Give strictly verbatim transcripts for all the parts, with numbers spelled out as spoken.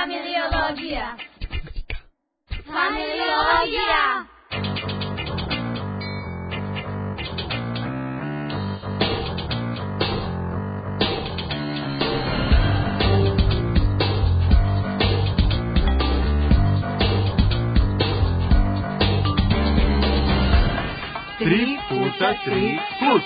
Familiologija. Familiologija. Tri puta tri plus.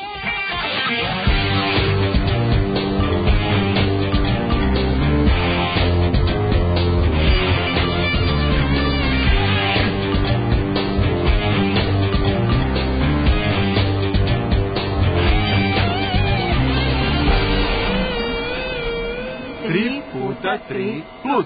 Tri puta tri plus.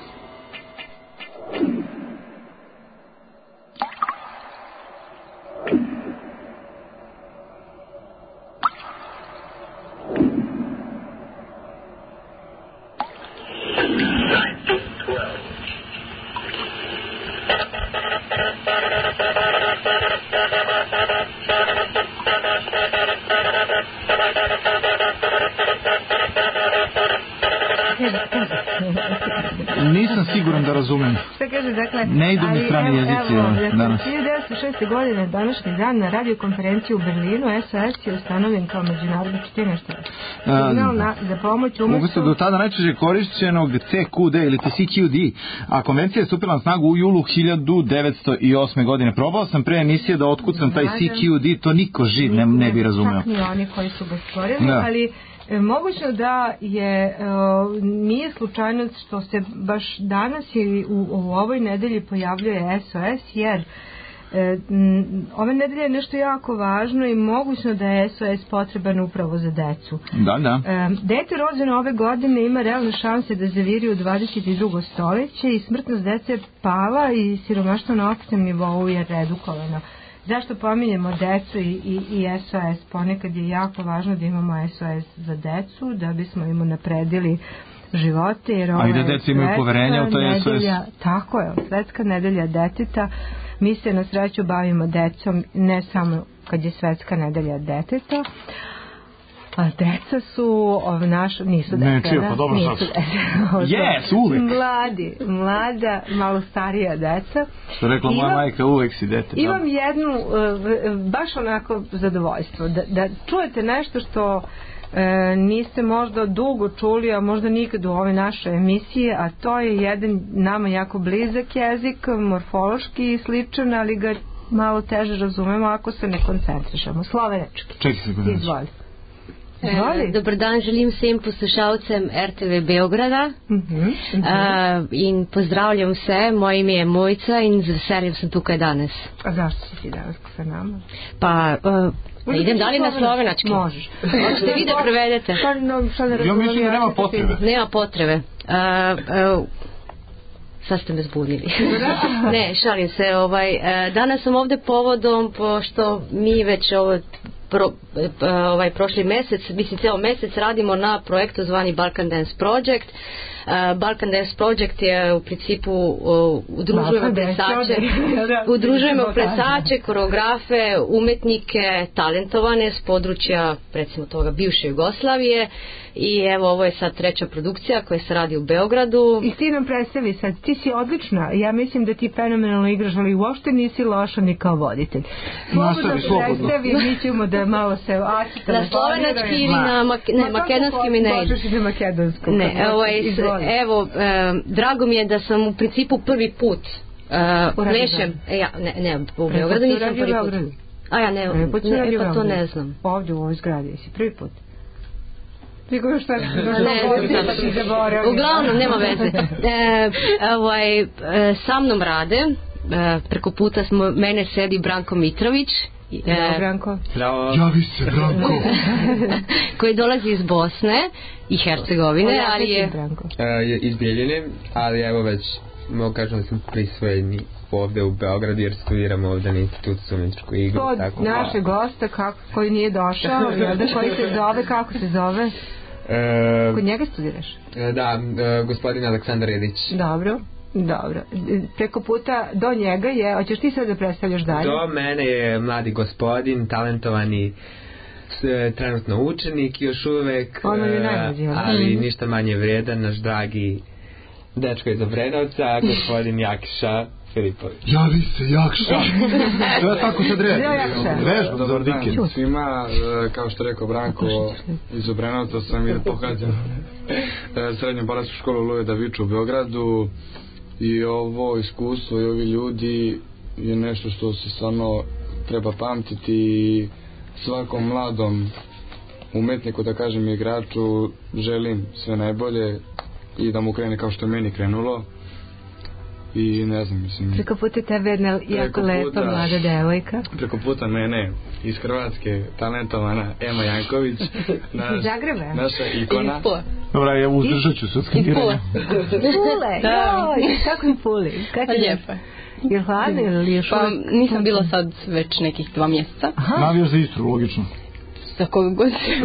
Nisam siguran da razumem. Šta kaže, dakle... Ne idu mi strani jezici danas. hiljadu devetsto šeste. godine, današnji dan, na radiokonferenciji u Berlinu, S O S je ustanovljen kao međunarodni četrnaesti signal na, za pomoć umesto... Umesto do tada najčešće korišćenog C Q D ili C Q D, a konvencija je stupila na snagu u julu hiljadu devetsto osme. godine. Probao sam pre emisije da otkucam taj C Q D, to niko živ ne, ne bi razumeo. Čak ni oni koji su ga stvorili, da. Ali... Moguće da je, nije slučajnost što se baš danas i u, u ovoj nedelji pojavljuje S O S, jer ove nedelje je nešto jako važno i moguće da je S O S potreban upravo za decu. Da, da. Dete rođeno ove godine ima realne šanse da zaviri u dvadeset drugo stoljeće i smrtnost dece je pala i siromaštvo na opštem nivou je redukovano. Zašto pominjemo decu i, i, i S O S? Ponekad je jako važno da imamo S O S za decu, da bismo im napredili živote. Jer a i da deca imaju poverenja u to S O S. Tako je, Svetska nedelja deteta. Mi se na sreću bavimo decom ne samo kad je Svetska nedelja deteta, a deca su naš, nisu deca, ne, čio, pa dobro nisu deca. Yes, uvek. Mladi, mlada, malo starija deca. Što rekla moja majka, uvek si dete. Imam da. jednu, baš onako zadovoljstvo, da, da čujete nešto što e, niste možda dugo čuli, a možda nikad u ove naše emisije, a to je jedan nama jako blizak jezik, morfološki i sličan, ali ga malo teže razumemo ako se ne koncentrišemo. Slovenački. Čekaj se koncentriš. Izvoli. E, dobar dan, želim vsem poslušalcem R T V Beograda uh-huh, uh-huh. Uh, in pozdravljam vse, moje ime je Mojca in z veseljem sem tukaj danes. A zašto si ti danas sa nama? Pa, uh, da idem dalje na slovenački? Možeš. Hoćete vi da prevedete? Pa, no, šta ne ja mislim da nema potrebe. Nema potrebe. Uh, uh, sad ste me zbunili. Ne, šalim se. Ovaj, uh, danas sam ovde povodom, pošto mi već ovo Pro, ovaj prošli mesec, mislim ceo mesec radimo na projektu zvani Balkan Dance Project. Uh, Balkan Dance Project je u principu uh, udružujemo plesače, udružujemo plesače, koreografe, umetnike, talentovane s područja recimo toga bivše Jugoslavije i evo ovo je sad treća produkcija koja se radi u Beogradu. I ti nam predstavi sad, ti si odlična, ja mislim da ti fenomenalno igraš, ali uopšte nisi loša ni kao voditelj. Slobodno predstavi, mi ćemo da malo se acita. Na slovenački ili na mak ne, makedonski mi ne ide. Na makedonsko. Ne, ovaj, evo, e, drago mi je da sam u principu prvi put uh, plešem. E, ja, ne, ne, u Beogradu nisam prvi put. A ja ne, ne, ne pa to ne znam. Ovdje u ovoj zgradi jesi prvi put. Niko šta uglavnom nema veze. E, ovaj, e, sa mnom rade, e, preko puta smo, mene sedi Branko Mitrović. Bravo, Branko. Bravo. Javi se, Branko. Koji dolazi iz Bosne i Hercegovine, o, ali je... je iz Bijeljine, ali evo već mogu kažem da sam prisvojeni ovde u Beogradu jer studiram ovde na institutu za umjetničku igru. To tako, naše gosta kako, koji nije došao, da, koji se zove, kako se zove? E, Kod njega studiraš? Da, e, gospodin Aleksandar Jedić. Dobro. Dobro, preko puta do njega je, hoćeš ti sad da predstavljaš dalje? Do mene je mladi gospodin, talentovani trenutno učenik još uvek, ono je najmlađi, ali ništa manje vredan, naš dragi dečko iz Obrenovca, gospodin Jakša Filipović. Javi se, Jakša. To je tako sad reći. Vežba, dobar dan svima, kao što rekao Branko, iz Obrenovca sam i pohađam srednju balansku školu Luje Daviču u Beogradu i ovo iskustvo i ovi ljudi je nešto što se stvarno treba pamtiti i svakom mladom umetniku, da kažem, igraču želim sve najbolje i da mu krene kao što je meni krenulo. I ne znam, mislim... Preko puta tebe jedna jako lepa mlada devojka. Preko puta mene iz Hrvatske talentovana Ema Janković. Naš, naša ikona. Dobra, ja uzdržat ću se od skakiranja. Pule, joj, kako im Puli? Lijepo je. Je hladno ili je Pa nisam bila sad već nekih dva mjeseca. Navijaš za Istru, logično. Za koga god se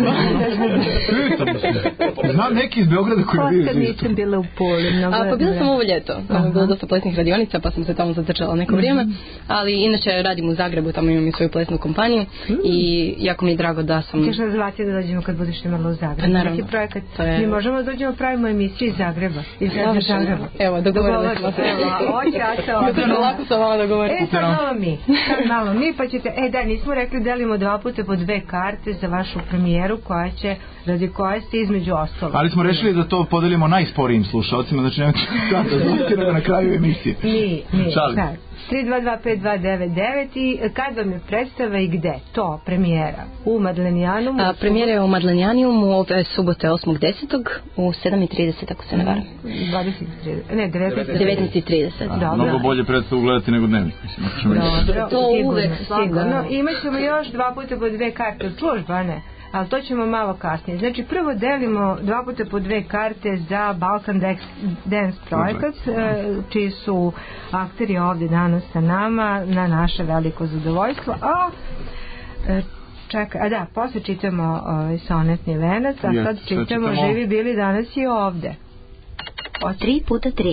znam neki iz Beograda koji bio iz Istra. Nisam bila u Puli. A, pa bila sam ovo ljeto. Tamo je bilo dosta plesnih radionica, pa sam se tamo zadržala neko vrijeme. Ali inače radim u Zagrebu, tamo imam i svoju plesnu kompaniju. I jako mi je drago da sam... Kažeš rezervacije da dođemo kad budeš imala u Zagrebu. Pa naravno. Neki projekat. Mi možemo da dođemo pravimo emisiju iz Zagreba. Iz Zagreba. Evo, dogovorili smo se. Oće, a se ovo. Lako sam vama dogovoriti. E, sad malo mi. Sad malo mi, pa ćete... E, da, nismo rekli delimo dva puta po dve karte za vašu premijeru koja će, radi koje ste između ostalo. Ali smo rešili da to podelimo najsporijim slušalcima, znači nemojte sada zvutirati na kraju emisije. Mi, mi, sad. tri dva dva pet dva devet devet i kad vam je predstava i gde? To, premijera. U Madlenijanumu? A, premijera je u Madlenijanumu ove subote osmog desetog u sedam i trideset ako se ne varam. dvadeset i trideset Ne, devetnaest i trideset Mnogo bolje predstavu gledati nego dnevnik. Dobro, to uvek. Sigurno. Imaćemo još dva puta po dve karte. Čuš, Bane? Ali to ćemo malo kasnije. Znači, prvo delimo dva puta po dve karte za Balkan Dance projekat, čiji su akteri ovdje danas sa nama, na naše veliko zadovoljstvo. A, čekaj, a da, posle čitamo ovaj, sonetni venac, a sad čitamo Živi bili danas i ovde. O tri puta tri.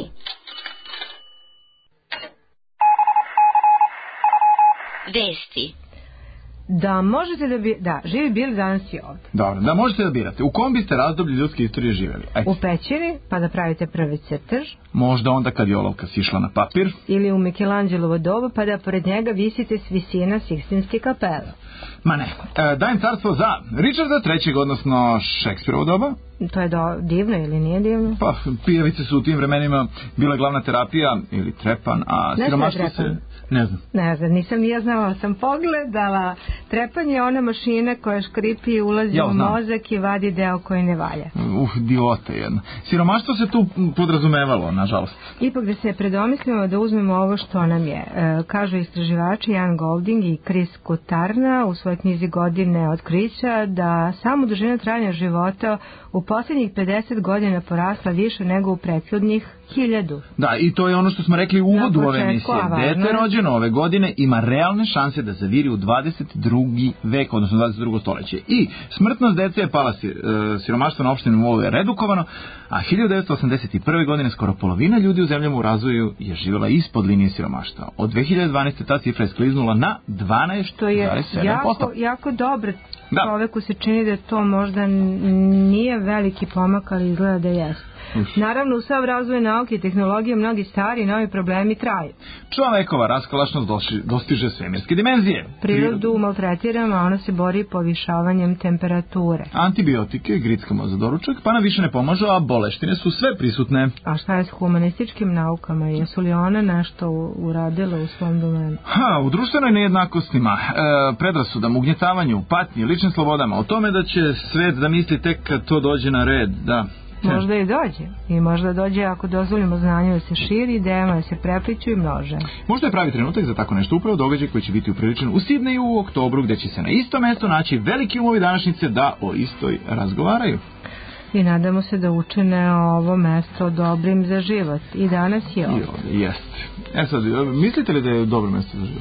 Vesti. Da možete da bi, da, živi bili danas i ovdje. Dobro, da možete da birate. U kom biste razdoblju ljudske istorije živjeli? Ajde. U pećini, pa da pravite prvi crtež. Možda onda kad je olovka sišla na papir. Ili u Michelangelovo doba, pa da pored njega visite s visina Sikstinske kapele. Ma ne, e, dajem carstvo za Richarda trećeg, odnosno Šekspirovo doba. To je do, divno ili nije divno? Pa, pijavice su u tim vremenima bila glavna terapija ili trepan, a ne siromaštvo se... Ne znam. Ne znam, nisam ja znala, sam pogledala. Trepan je ona mašina koja škripi i ulazi ja, u mozak i vadi deo koji ne valja. Uh, divota jedna. Siromaštvo se tu podrazumevalo, nažalost. Ipak da se predomislimo da uzmemo ovo što nam je. E, kažu istraživači Jan Golding i Chris Kutarna u svojoj knjizi Godine otkrića da samo dužina trajanja života u posljednjih pedeset godina porasla više nego u prethodnih hiljadu. Da, i to je ono što smo rekli u uvodu ove emisije. Dete rođeno ove godine ima realne šanse da zaviri u dvadeset drugi vek, odnosno dvadeset drugo stoljeće. I smrtnost dece je pala, siromaštvo na opštinem nivou je redukovano, a hiljadu devetsto osamdeset prve godine skoro polovina ljudi u zemljama u razvoju je živjela ispod linije siromaštva. Od dve hiljade dvanaeste ta cifra je skliznula na dvanaest zarez sedam posto. Što je jako, jako dobro. Da. Čoveku se čini da to možda nije veliki pomak, ali izgleda da jeste. Naravno, u sav razvoj nauke i tehnologije mnogi stari i novi problemi traju. Čovekova raskalašnost dostiže svemirske dimenzije. Prirodu maltretiramo, a ona se bori povišavanjem temperature. Antibiotike grickamo za doručak, pa nam više ne pomažu, a boleštine su sve prisutne. A šta je s humanističkim naukama? Jesu li one nešto uradile u svom domenu? Ha, u društvenoj nejednakostima, e, predrasudama, ugnjetavanju, patnji, ličnim slobodama, o tome da će svet da misli tek kad to dođe na red, da... Možda i dođe. I možda dođe ako dozvolimo znanju da se širi, idejama da se prepliču i množe. Možda je pravi trenutak za tako nešto, upravo događaj koji će biti upriličen u Sidneju u oktobru, gdje će se na isto mesto naći veliki umovi današnjice da o istoj razgovaraju. I nadamo se da učine ovo mesto dobrim za život. I danas je ovdje. I ovdje, jest. E sad, mislite li da je dobro mesto za život?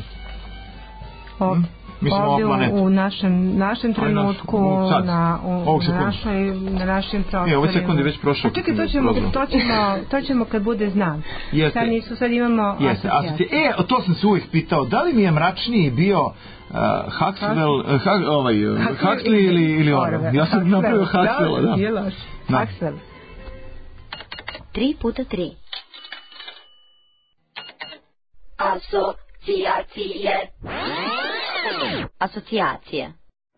Ovdje. Hmm? Mislim, ovdje u, u našem, našem trenutku, naš, na, u, na, našoj, na našim prostorima. Je, ovoj sekundi već prošao. Čekaj, to ćemo, to, ćemo, to ćemo kad bude znam. Jeste. Sad nisu, sad imamo Jeste, asocijacije. E, to sam se uvijek pitao, da li mi je mračniji bio uh, Huxwell, uh, ha, ovaj, Huxley ili, ili Orwell? Ja sam napravio Huxwella, da. Nije loš. Huxwell. Tri puta tri. Asocijacije. Asocijacije.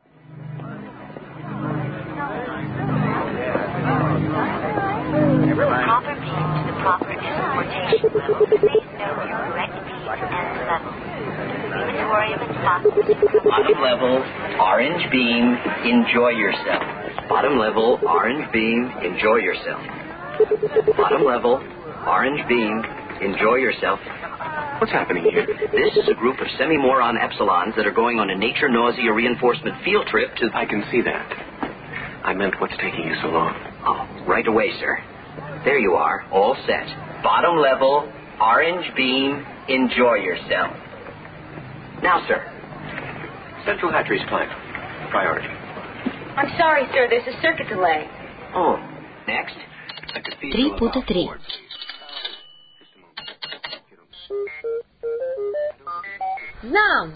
Proper beam to the proper transportation level. Please note your correct beam and level. Crematorium is possible. Bottom level, orange beam, enjoy yourself. Bottom level, orange beam, enjoy yourself. Bottom level, orange beam, enjoy yourself. What's happening here? This is a group of semi-moron epsilons that are going on a nature nausea reinforcement field trip to... I can see that. I meant what's taking you so long. Oh, right away, sir. There you are, all set. Bottom level, orange beam, enjoy yourself. Now, sir. Central hatcheries climb. Priority. I'm sorry, sir, there's a circuit delay. Oh, next. Tri puta tri. Znam.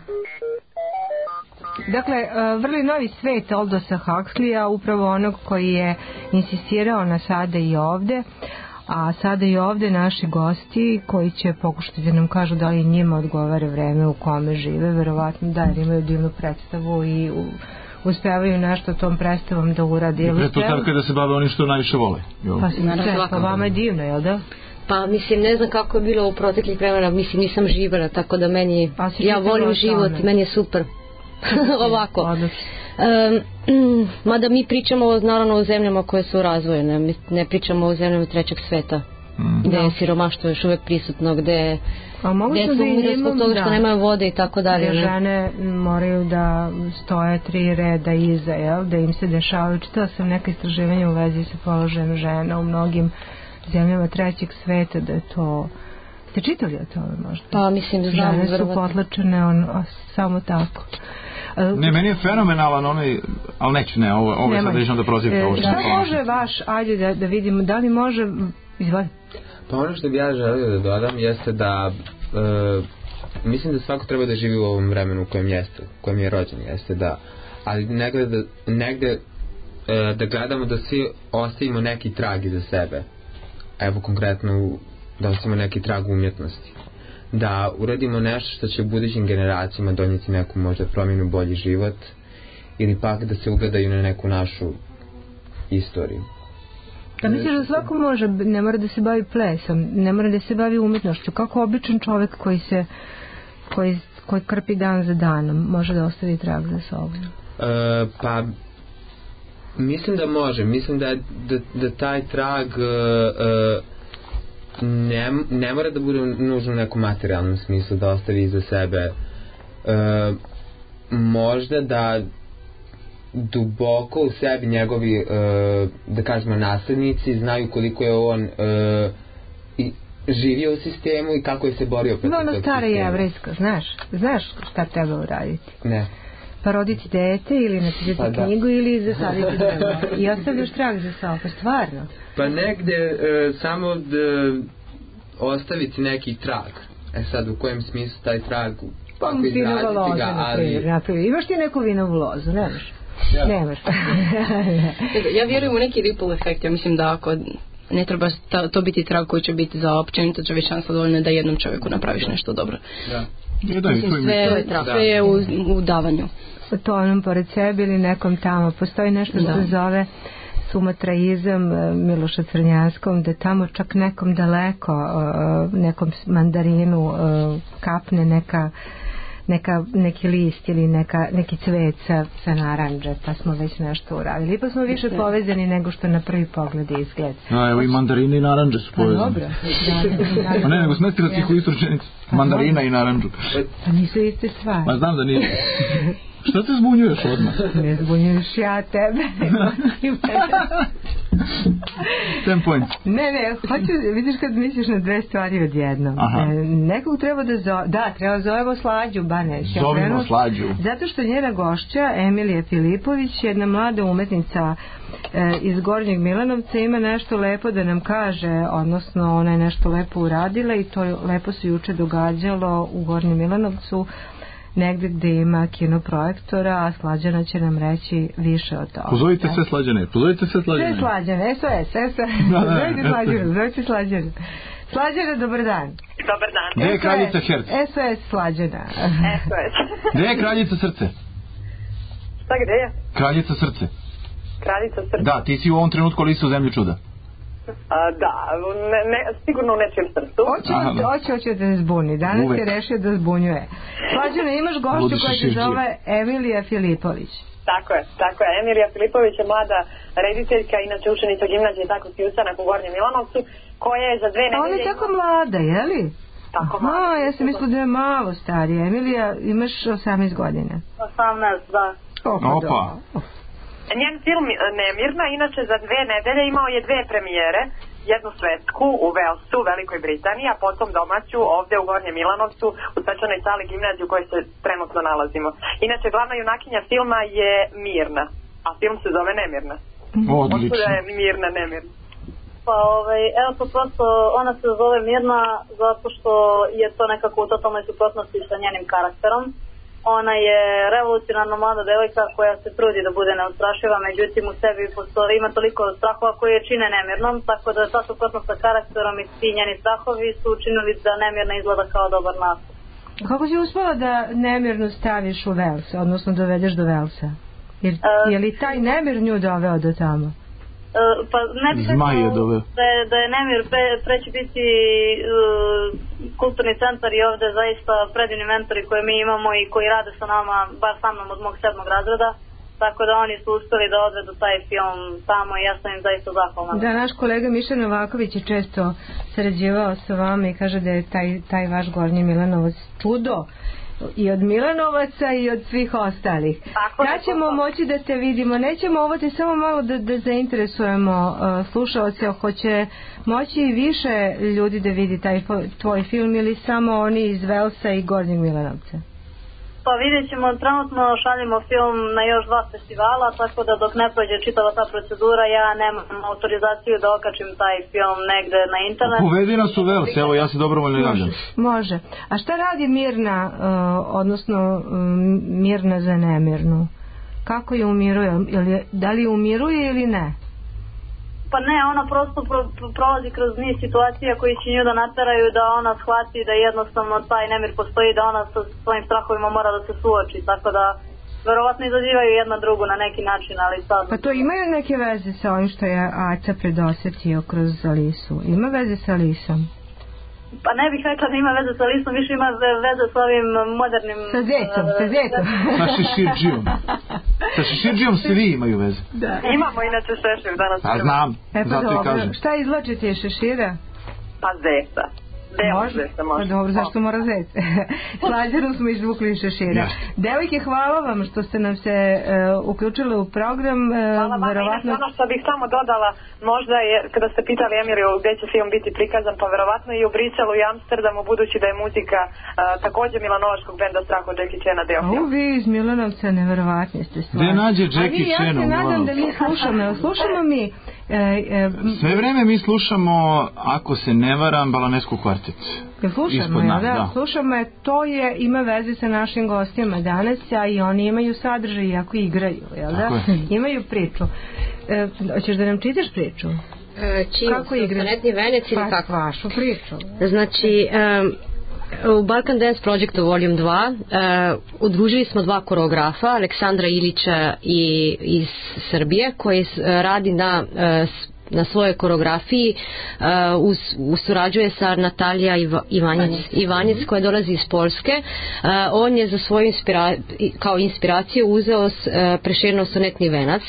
Dakle, vrli novi svet Aldosa Huxleya, upravo onog koji je insistirao na Sada i ovde, a sada i ovde naši gosti koji će pokušati da nam kažu da li njima odgovara vreme u kome žive, verovatno da, jer imaju divnu predstavu i u, uspevaju nešto tom predstavom da uradi. I pretpostavka je da se bave oni što najviše vole. Jo. Pa se sve, pa vama je divno, jel da? Pa mislim, ne znam kako je bilo u proteklih vremena, mislim nisam živjela, tako da meni, ja volim život i meni je super. Ovako. Um, mada mi pričamo naravno o zemljama koje su razvojene, mi ne pričamo o zemljama trećeg sveta, mm. gde je siromaštvo još uvek prisutno, gde, gde su umire zbog toga što nemaju vode i tako dalje. Gde žene moraju da stoje tri reda iza, jel? Da im se dešavaju. Čitala sam neka istraživanja u vezi sa položajem žena u mnogim zemljama trećeg sveta, da je to... Ste čitali o tome možda? Pa mislim, znam. Žene su potlačene on, o, samo tako. Ne, meni je fenomenalan onaj, ali neću, ne, ovo, ovo je sad vidim da prozivite. E, šta može vaš, ajde da, da vidimo, da li može, izvoli? Pa ono što bi ja želio da dodam jeste da e, mislim da svako treba da živi u ovom vremenu u kojem jeste, u kojem je rođen, jeste da, ali negde, da, negde e, da gledamo da svi ostavimo neki trag iza sebe. Evo konkretno da ostavimo neki trag umjetnosti. Da uradimo nešto što će budućim generacijama donijeti neku možda promjenu, bolji život, ili pak da se ugledaju na neku našu istoriju. Da misliš da svako može, ne mora da se bavi plesom, ne mora da se bavi umjetnošću, kako običan čovjek koji se koji, koji krpi dan za danom može da ostavi trag za sobom? E, pa mislim da može, mislim da, da, da taj trag e, Ne, ne mora da bude nužno u nekom materijalnom smislu da ostavi iza sebe e, možda da duboko u sebi njegovi e, da kažemo naslednici znaju koliko je on e, i živio u sistemu i kako je se borio protiv tog sistema. No, ono stara jevrejska, znaš znaš šta treba uraditi? Ne. Pa roditi dete ili napisati pa knjigu da. Ili zasaditi drvo i ostavljaš trag za sobom, pa stvarno. Pa negde e, samo da ostaviti neki trag. E sad u kojem smislu taj trag pa izraditi ga, ali... Naprijed. Imaš ti neku vinovu lozu, nemaš? Ja. Nemaš. Ja vjerujem u neki ripple efekt, ja mislim da ako ne treba to biti trag koji će biti za općenito čovječanstvo dovoljno da jednom čovjeku napraviš nešto dobro. Da. Mislim, sve, sve je u, u davanju. To onom pored sebe ili nekom tamo. Postoji nešto što se zove sumatraizam Miloša Crnjanskom, da tamo čak nekom daleko, nekom mandarinu kapne neka, neka, neki list ili neka, neki cvet sa, sa naranđe, pa smo već nešto uradili. Pa smo više povezani nego što na prvi pogled izgled. A evo i mandarine i naranđe su povezani. Pa dobro. Da, pa ne, nego smestila ti ih u istu rečenicu. Mandarina i naranđu. Pa nisu iste stvari. Pa znam da nije. Šta te zbunjuješ odmah? Ne zbunjuješ ja tebe. Ten point. Ne, ne, hoću, vidiš kad misliš na dve stvari odjednom. Nekog treba da zove, da, treba zovemo Slađu Baneš. Zovimo Slađu. Zato što njena gošća, Emilija Filipović, jedna mlada umetnica e, iz Gornjeg Milanovca, ima nešto lepo da nam kaže, odnosno ona je nešto lepo uradila i to lepo se juče događalo u Gornjem Milanovcu, negde gde ima kinoprojektora, a Slađana će nam reći više o toga. Pozovite sve Slađane, pozovite sve Slađane. Sve Slađane, S O S, S O S, zovite Slađane, zovite Slađane. Slađana, dobar dan. Dobar dan. Gde je kraljica Herc? S O S Slađana. S O S. Gde je kraljica Srce? Šta, gde je? Kraljica Srce. Kraljica Srce. Da, ti si u ovom trenutku Alisa u zemlji čuda. A, da, ne, ne, sigurno u nečijem srcu. Hoće, hoće, hoće da se zbuni. Danas Uvek. je rešio da zbunjuje. Slađana, imaš gošću Budiš koja se šešir. zove Emilija Filipović. Tako je, tako je. Emilija Filipović je mlada rediteljka, inače učenica gimnazije tako si ustanak u Gornjem Milanovcu, koja je za dve nedelje... Ona je tako mlada, je li? Tako Aha, mlada. ja sam mislila da je malo starija. Emilija, imaš osamnaest godina. osamnaest, da. Opa. Opa. Njen film Nemirna, inače za dve nedelje imao je dve premijere, jednu svetsku u Velsu, u Velikoj Britaniji, a potom domaću ovde u Gornjem Milanovcu, u svečanoj sali gimnazije u kojoj se trenutno nalazimo. Inače, glavna junakinja filma je Mirna, a film se zove Nemirna. Odlično. Otkuda je Mirna Nemirna? Pa ovaj, evo to prosto, ona se zove Mirna zato što je to nekako u totalnoj suprotnosti sa njenim karakterom. Ona je revolucionarna mlada devojka koja se trudi da bude neustrašiva, međutim u sebi postoji, ima toliko strahova koje je čine nemirnom, tako da ta suprotnost sa karakterom i ti njeni strahovi su učinili da Nemirna izgleda kao dobar nastup. Kako si uspela da Nemirnu staviš u Vels, odnosno dovedeš do Velsa? Jer, E, je li taj Nemir nju doveo do tamo? Uh, pa ne bih Zmaj je rekao doveo. da je, da je Nemir pre, pre će biti uh, kulturni centar i ovde zaista predivni mentori koje mi imamo i koji rade sa nama, bar sa mnom od mog sedmog razreda, tako da oni su uspeli da odvedu taj film tamo i ja sam im zaista zahvalna. Da, naš kolega Miša Novaković je često sarađivao sa vama i kaže da je taj, taj vaš Gornji Milanovac čudo i od Milanovaca i od svih ostalih. Tako ja ćemo tako. moći da te vidimo, nećemo ovo te samo malo da, da zainteresujemo uh, slušaoce, hoće moći i više ljudi da vidi taj tvoj film ili samo oni iz Velsa i Gornjeg Milanovca? Pa vidjet ćemo, trenutno šaljemo film na još dva festivala, tako da dok ne prođe čitava ta procedura, ja nemam autorizaciju da okačim taj film negde na internet. Povedi nas u Vels, evo ja se dobrovoljno javljam. Može. A šta radi Mirna, uh, odnosno um, Mirna za Nemirnu? Kako je umiruje? Ili, da li umiruje ili ne? Pa ne, ona prosto pro, pro, prolazi kroz niz situacija koji će nju da nateraju da ona shvati da jednostavno taj nemir postoji, da ona sa svojim strahovima mora da se suoči, tako da verovatno izazivaju jedna drugu na neki način, ali sad... Pa to imaju neke veze sa ovim što je Aca predosetio kroz Alisu? Ima veze sa Alisom? Pa ne bih rekla da ima veze sa Alisom, više ima veze sa ovim modernim... Sa zetom, sa zetom. Sa šeširđijom. Sa šeširđijom svi imaju veze. Da. Imamo inače šešir danas. A znam, E pa zato i dobro, kažem. šta izvlačite je šešira? Pa zeta. Deo Može? zeta može. Pa dobro, zašto mora zet? Slađanu smo izvukli iz šešira. Ja. Devojke, hvala vam što ste nam se uh, uključile u program. Uh, Hvala vam, verovatno... inače ono što bih samo dodala, možda je, kada ste pitali Emiliju gde će film biti prikazan, pa verovatno i u Briselu i Amsterdamu, budući da je muzika uh, takođe Milanovačkog benda Strah od Jackie Chana deo A filma. u, vi iz Milanovca, neverovatni ste stvari. Gde nađe Jackie Chan u Chan u Milanovcu? Ja se nadam da mi slušamo, jel slušamo mi... E, e, Sve vreme mi slušamo, ako se ne varam, Balanesku kvartet. Jel slušamo, Ispod jel nas, da? da. Slušamo je, to je, ima veze sa našim gostima danas, a i oni imaju sadržaj, iako igraju, jel da? Tako je. Imaju priču. E, hoćeš da nam čitaš priču? E, čim Kako igraš? Sonetni venec ili Pa, kako? vašu priču. Znači, um, u Balkan Dance Projectu Volume dva uh, udružili smo dva koreografa, Aleksandra Ilića i, iz Srbije, koji uh, radi na uh, na svojoj koreografiji, uh, uz, usurađuje sa Natalija Iva, Ivanjec, Ivanjec koja dolazi iz Poljske. Uh, on je za svoju inspira, kao inspiraciju uzeo uh, Prešernov sonetni venac.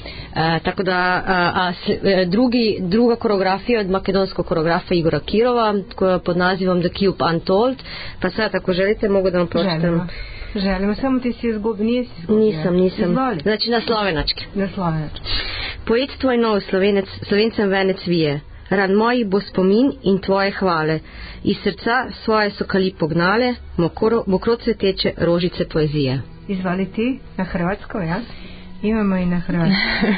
E, tako da a, a s, e, drugi, druga koreografija od makedonskog koreografa Igora Kirova koja pod nazivom The Cube Untold, pa sad ako želite mogu da vam pročitam. Želimo. Želimo, samo ti si izgubio, nisi izgubio. Nisam, nisam. Izvoli. Znači na slovenački. Na slovenački. Poet tvoj nov slovenec, slovencem venec vije. Ran mojih bo spomin in tvoje hvale. Iz srca svoje so kali pognale, mokro, mokro cveteče rožice poezije. Izvoli ti na hrvatsko, ja? Imamo i na hrvatsko.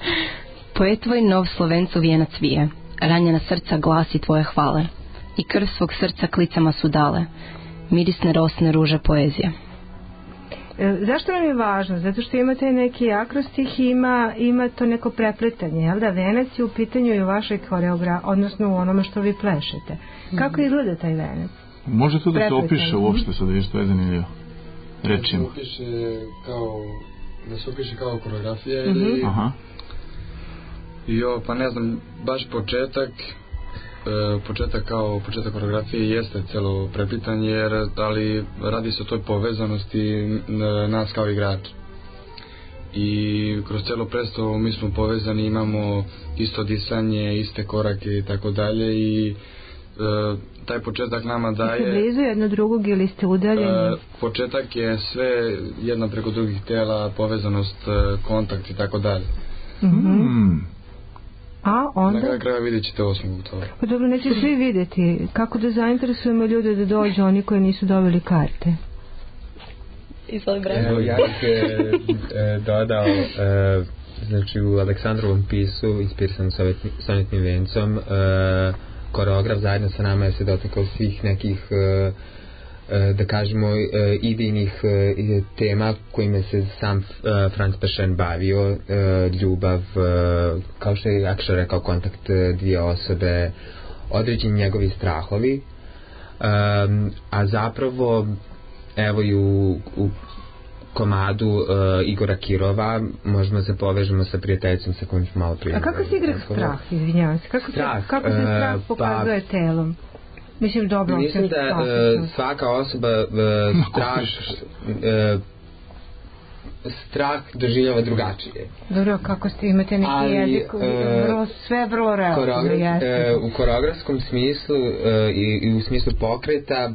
Poet tvoj nov slovencu vijenac vije, ranjena srca glasi tvoje hvale, i krv svog srca klicama su dale, mirisne rosne ruže poezije. E, zašto nam je važno? Zato što ima taj neki akrostih i ima, ima to neko prepletanje, jel da? Venac je u pitanju i u vašoj koreografiji, odnosno u onome što vi plešete. Kako izgleda taj venac? Može to da se opiše uopšte, sad vidiš, to je zanimljivo. Rečimo. Da se opiše kao, da se opiše kao koreografija mm-hmm. ili... Aha. Jo, pa ne znam, baš početak, e, početak kao početak koreografije jeste celo preplitanje, jer ali radi se o toj povezanosti nas kao igrača. I kroz celo predstavu mi smo povezani, imamo isto disanje, iste korake i tako dalje i e, taj početak nama daje... Ste blizu jedno drugog ili ste udaljeni? E, početak je sve jedna preko drugih tela, povezanost, kontakt i tako dalje. Mhm. A onda? Na kraju kraja vidjet ćete osmog toga. Pa dobro, neće svi vidjeti. Kako da zainteresujemo ljude da dođu, oni koji nisu dobili karte? Izvoli Branko. Evo, ja bih e, dodao, e, znači u Aleksandrovom pisu, inspirisan sonetnim vencom, e, koreograf zajedno sa nama je se dotakao svih nekih, e, e, da kažemo, e, idejnih e, tema kojima se sam e, Franz Paschen bavio, e, ljubav, e, kao što je Akša rekao, kontakt dvije osobe, određeni njegovi strahovi, e, a zapravo evo i u, u komadu uh, Igora Kirova možemo se povežemo sa prijateljicom sa kojim smo malo prije. A kako se igra strah, izvinjavam se? Kako, strah, se, kako se strah pokazuje pa, telom? Mislim, dobro. Mislim da uh, svaka osoba uh, strah uh, strah doživljava drugačije. Dobro, kako ste imate neki ali, jezik, uh, vrlo, sve vrlo realno jeste. Uh, u koreografskom smislu uh, i, i u smislu pokreta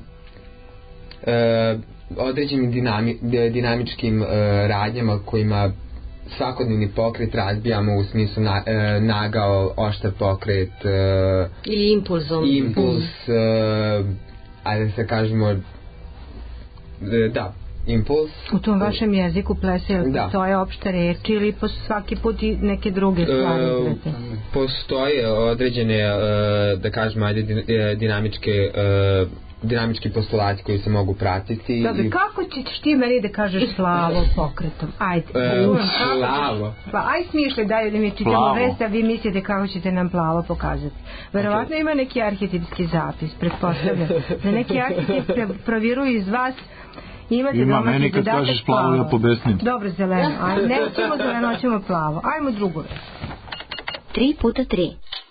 uh, određenim dinami, dinamičkim uh, radnjama kojima svakodnevni pokret razbijamo u smislu na, uh, nagao, oštar pokret uh, ili impulzom impuls uh, ajde da se kažemo uh, da, impuls u tom vašem jeziku plesa, jel da. Postoje opšte reči ili po svaki put i neke druge stvari? Uh, postoje određene uh, da kažemo ajde dinamičke uh, dinamički postulati koji se mogu pratiti. Dobro, i... kako ćeš ti meni da kažeš plavo pokretom? Ajde. E, plavo. Pa aj smišljaj, daj da mi čitamo vest, a vi mislite kako ćete nam plavo pokazati. Verovatno okay. Ima neki arhetipski zapis, pretpostavljam. Da neki arhetip proviruju iz vas. Imate ima meni kad kažeš plavo, plavo, ja pobesnim. Dobro, zeleno. Aj, ne ćemo zeleno, ćemo plavo. Ajmo drugu vest. Tri puta tri.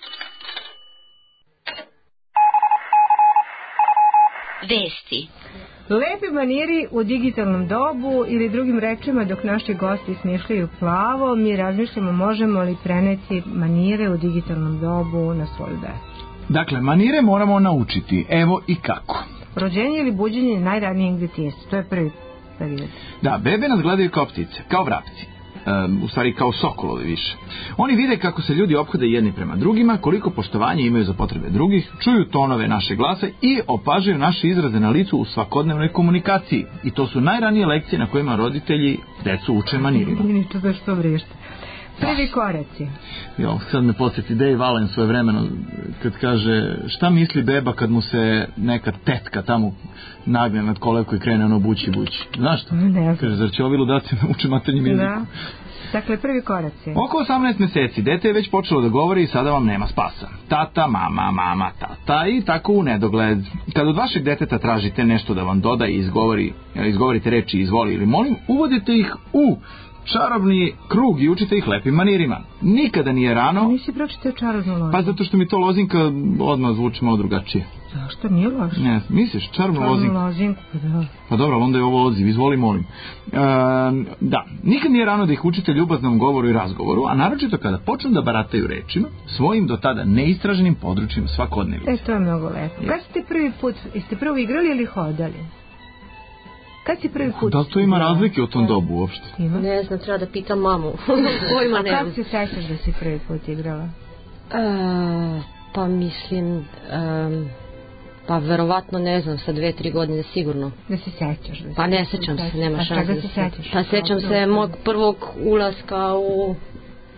Vesti. Lepi maniri u digitalnom dobu ili drugim rečima dok naši gosti smišljaju plavo, mi razmišljamo možemo li preneti manire u digitalnom dobu na svoju decu. Dakle, manire moramo naučiti. Evo i kako. Rođenje ili buđenje najranijeg djetinjstva. To je prvi period. Da, bebe nas gledaju kao ptice, kao vrapci. Um, u stvari kao sokolovi više. Oni vide kako se ljudi ophode jedni prema drugima, koliko poštovanja imaju za potrebe drugih, čuju tonove naše glasa i opažaju naše izraze na licu u svakodnevnoj komunikaciji. I to su najranije lekcije na kojima roditelji decu uče manirima. Ništa da što vrište. Prvi koraci. Jo, sad me podsjeti Dave Allen svoje vremeno kad kaže šta misli beba kad mu se neka tetka tamo nagne nad kolevku i krene ono bući bući. Znaš što? Ne. Kaže, zar će ovi ludaci nauče maternjim jezikom? Da. Dakle, prvi koraci. Oko osamnaest meseci dete je već počelo da govori i sada vam nema spasa. Tata, mama, mama, tata i tako u nedogled. Kad od vašeg deteta tražite nešto da vam doda i izgovori, izgovorite reči izvoli ili molim, uvodite ih u čarobni krug i učite ih lepim manirima. Nikada nije rano. Nisi pročitao čarobnu lozinku? Pa zato što mi to lozinka odmah zvuči malo drugačije. Zašto? Nije loše. Ne, misliš, čarobnu lozinku? Čarobnu lozinku, da. Pa dobro, onda je ovo odziv, izvoli molim. E, da, nikad nije rano da ih učite ljubaznom govoru i razgovoru, a naročito kada počnu da barataju rečima, svojim do tada neistraženim područjima svakodnevice. E, to je mnogo lepo. Kad ste prvi put, jeste prvo igrali ili hodali? Kad si prvi put? Da li to ima razlike u tom dobu uopšte? Ima? Ne znam, treba da pitam mamu. Pojma a kad se sećaš da si prvi put igrala? Uh, pa mislim, um, pa verovatno ne znam, sa dve, tri godine sigurno. Da se sećaš? Da pa ne sećam se, nema šanse. A čega se sećaš? Pa sećam se mog prvog ulaska u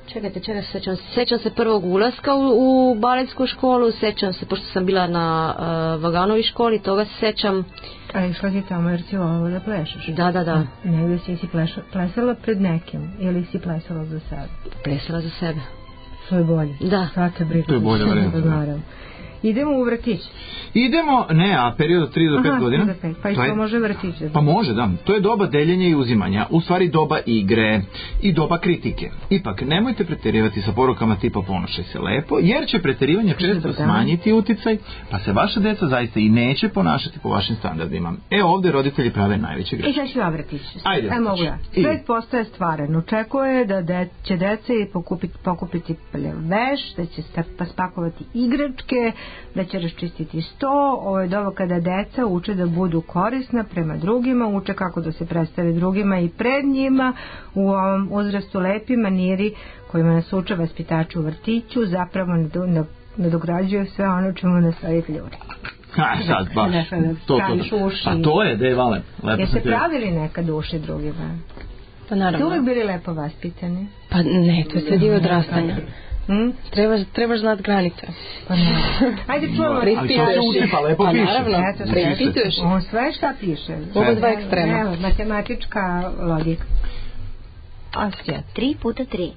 Čekajte, čega se sećam? Sećam se prvog ulaska u, u baletsku školu, sećam se, pošto sam bila na uh, Vaganovi školi, toga se sećam. A išla ti tamo jer si volala da plešaš? Da, da, da. Negdje si si pleša, plesala pred nekim ili si plesala za sebe? Plesala za sebe. To je bolje. Da. Svaka briga. To je bolje vreme. Idemo u vrtić. Idemo, ne, a period od tri do pet Aha, godina. tri do pet. Pa i to je, može vrtić. Pa može, da. To je doba deljenja i uzimanja, u stvari doba igre i doba kritike. Ipak, nemojte preterivati sa porukama tipa ponašaj se lepo, jer će preterivanje često smanjiti uticaj, pa se vaša deca zaista i neće ponašati po vašim standardima. E, ovdje roditelji prave najveće greške. I sad ću ja vrtić. Ajde. E, mogu ja. Svet postaje stvaren. Očekuje da de, će deca pokupiti, pokupiti veš, da će spakovati igračke, da će raščistiti sto. Ovo je doba kada deca uče da budu korisna prema drugima, uče kako da se predstave drugima i pred njima, u ovom uzrastu lepi maniri kojima nas uče vaspitači u vrtiću, zapravo nadograđuje sve ono čemu nas roditelji uče. Ha, sad baš. To, to. A to je, da je vale. Jeste pravili nekad uši drugima? Pa naravno. Ste uvijek bili lepo vaspitani? Pa ne, to je sve dio odrastanja. Hmm? Trebaš, trebaš znat granice. Pa ne. Ajde čujemo. Ali to se uči, pa lepo piše. Pa naravno, preispituješ. On sve šta piše. Oba dva ekstrema. Evo, matematička logika. Asocijacija. Tri puta tri.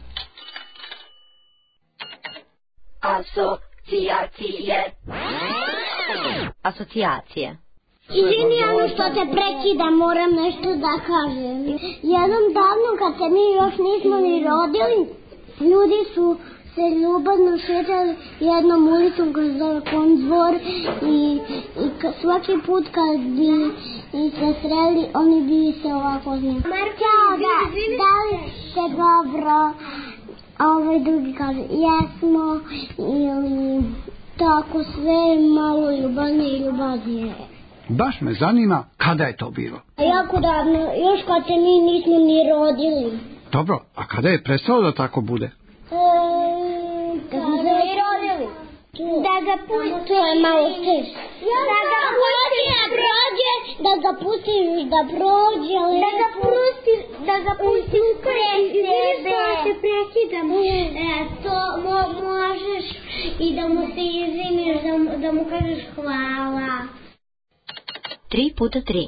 Asocijacije. Asocijacije. Izvini, Anu, što te prekida, moram nešto da kažem. Jednom davno, kad se mi još nismo ni rodili, ljudi su se ljubavno šetali jednom ulicom koja se zove Konzvor i, i ka, svaki put kad bi se sreli, oni bi se ovako znali. Ćao, da, da li ste dobro? A ovaj drugi kaže, jesmo, ili tako sve malo ljubavnije i ljubavnije. Baš me zanima kada je to bilo. Jako davno, još kad se mi nismo ni rodili. Dobro, a kada je prestalo da tako bude? E, kad smo se mi rodili. Da ga pustiš, to je malo teško. Da ga pustiš da prođe, da ga pustiš da prođe, da ga pustiš, da ga pustiš pre sebe. Da se prekidam. E, to mo, možeš i da mu se izviniš, da, da mu kažeš hvala. Tri puta tri.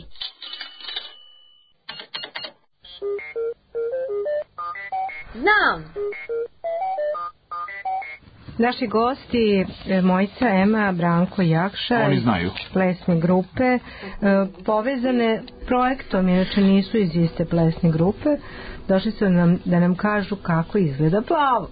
Znam. Naši gosti, Mojica, Ema, Branko, Jakša, oni znaju. Plesne grupe, povezane projektom, inače nisu iz iste plesne grupe, došli su nam, da nam kažu kako izgleda plavo.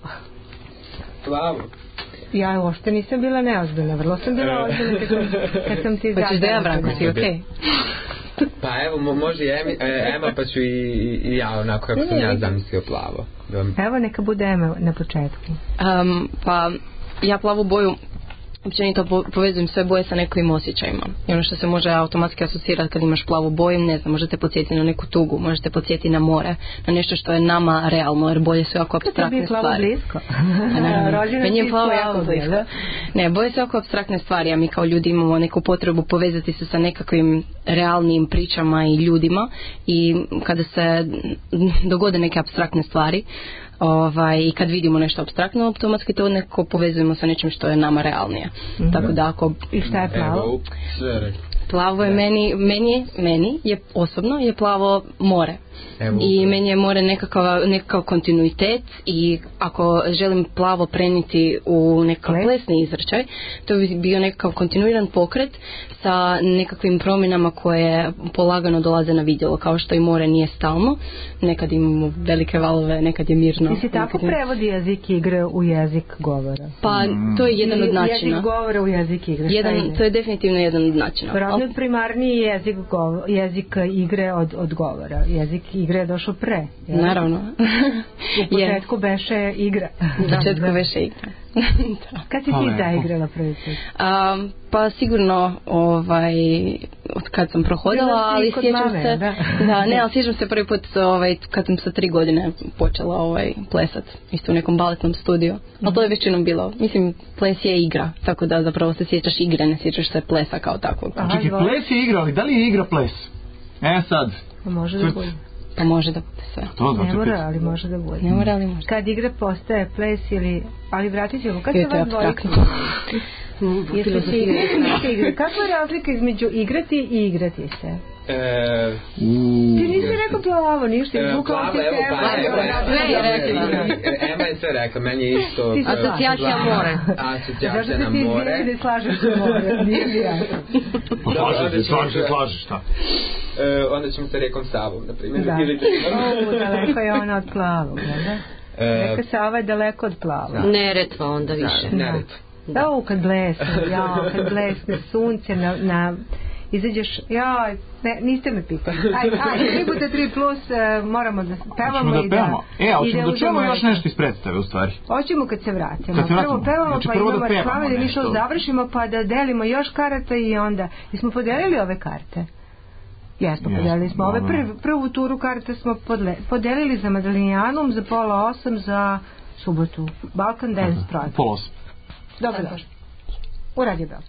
Plavo? Ja uopšte nisam bila neozbiljna, vrlo sam bila ozbiljna kad sam ti zadala. Pa ćeš da ja, Branko, si okej? Okay. Pa evo, može i Ema, pa ću i, i ja onako kako sam ja zamislio plavo. Evo neka bude Ema na početku. Um, pa ja plavu boju općenito po, povezujem sve boje sa nekim osjećajima. I ono što se može automatski asocirati kad imaš plavu boju, ne znam, možete podsjetiti na neku tugu, možete podsjetiti na more, na nešto što je nama realno, jer boje su jako apstraktne stvari. Kad je blisko? Meni je plavo jako blisko. Ne, boje su jako apstraktne stvari, a mi kao ljudi imamo neku potrebu povezati se sa nekakvim realnim pričama i ljudima i kada se dogode neke apstraktne stvari, Ovaj, i kad vidimo nešto apstraktno, automatski to neko povezujemo sa nečim što je nama realnije. Mm-hmm. Tako da ako... I šta je plavo? Plavo je meni, meni, meni je osobno je plavo more. Evo. I meni je more nekakav, nekakav kontinuitet i ako želim plavo prenijeti u nekakav plesni izračaj, to bi bio nekakav kontinuiran pokret sa nekakvim promjenama koje polagano dolaze na vidjelo, kao što i more nije stalno, nekad imamo velike valove, nekad je mirno. I si tako nekad... prevodi jezik igre u jezik govora? Pa to je jedan od načina. Jezik govora u jezik igre. Jedan, to je definitivno jedan od načina. Vjerojatno je primarniji jezik, gov, jezik igre od, od govora. Jezik igre je došao pre. Jel? Naravno. U početku yeah. beše igra. U početku da. beše igra. Da. Kad si ti zaigrala prvi put? Um, pa sigurno ovaj, od kad sam prohodala, ali sjećam mame, se da. da, ne, ali sjećam se prvi put ovaj, kad sam sa tri godine počela ovaj, plesat, isto u nekom baletnom studiju. Mm-hmm. Ali to je većinom bilo, mislim, ples je igra, tako da zapravo se sjećaš igre, ne sjećaš se plesa kao takvog. Čekaj, ples je igra, ali da li je igra ples? E sad. A može da bude. Pa može da bude sve. To, ne mora, ali može da bude. Ne mora, ali može. Kad igra postaje ples ili... Ali vratit ćemo, kad je se vas dvojka... Jeste se igrati? Kakva je razlika između igrati i igrati se? E, Ti nisi rekao plavo, ništa, izvukala ti se Ema je sve rekla, meni je isto asocijacija more. Asocijacija na more. Zašto se ti izvijeli da slažeš se more? Nije li jasno? Slažeš, slažeš, slažeš, šta? Onda ćemo sa rekom Savom, na primjer. Da, ovo daleko je ona od plavog, da? Reka Sava je daleko od plavog. Neretva onda više. Neretva. Da, ovo kad blesne, ja, kad blesne sunce na, na izađeš, ja, ne, niste me pitali. Ajde, ajde, tri puta tri plus, uh, moramo da pevamo da i da... Pevamo. E, a hoćemo da čujemo još nešto nešto iz predstave, u stvari. Hoćemo kad se vratimo. Kad se vratimo. Prvo pevamo, znači, pa prvo imamo da reklame, da mi što završimo, pa da delimo još karata i onda... I smo podelili ove karte. Jesmo, podelili smo ove prv, prvu turu karte smo podle, podelili za Madalinijanum, za pola osam, za subotu. Balkan Dance Project. Pola osam. Dobro, dobro. U Radio Bel.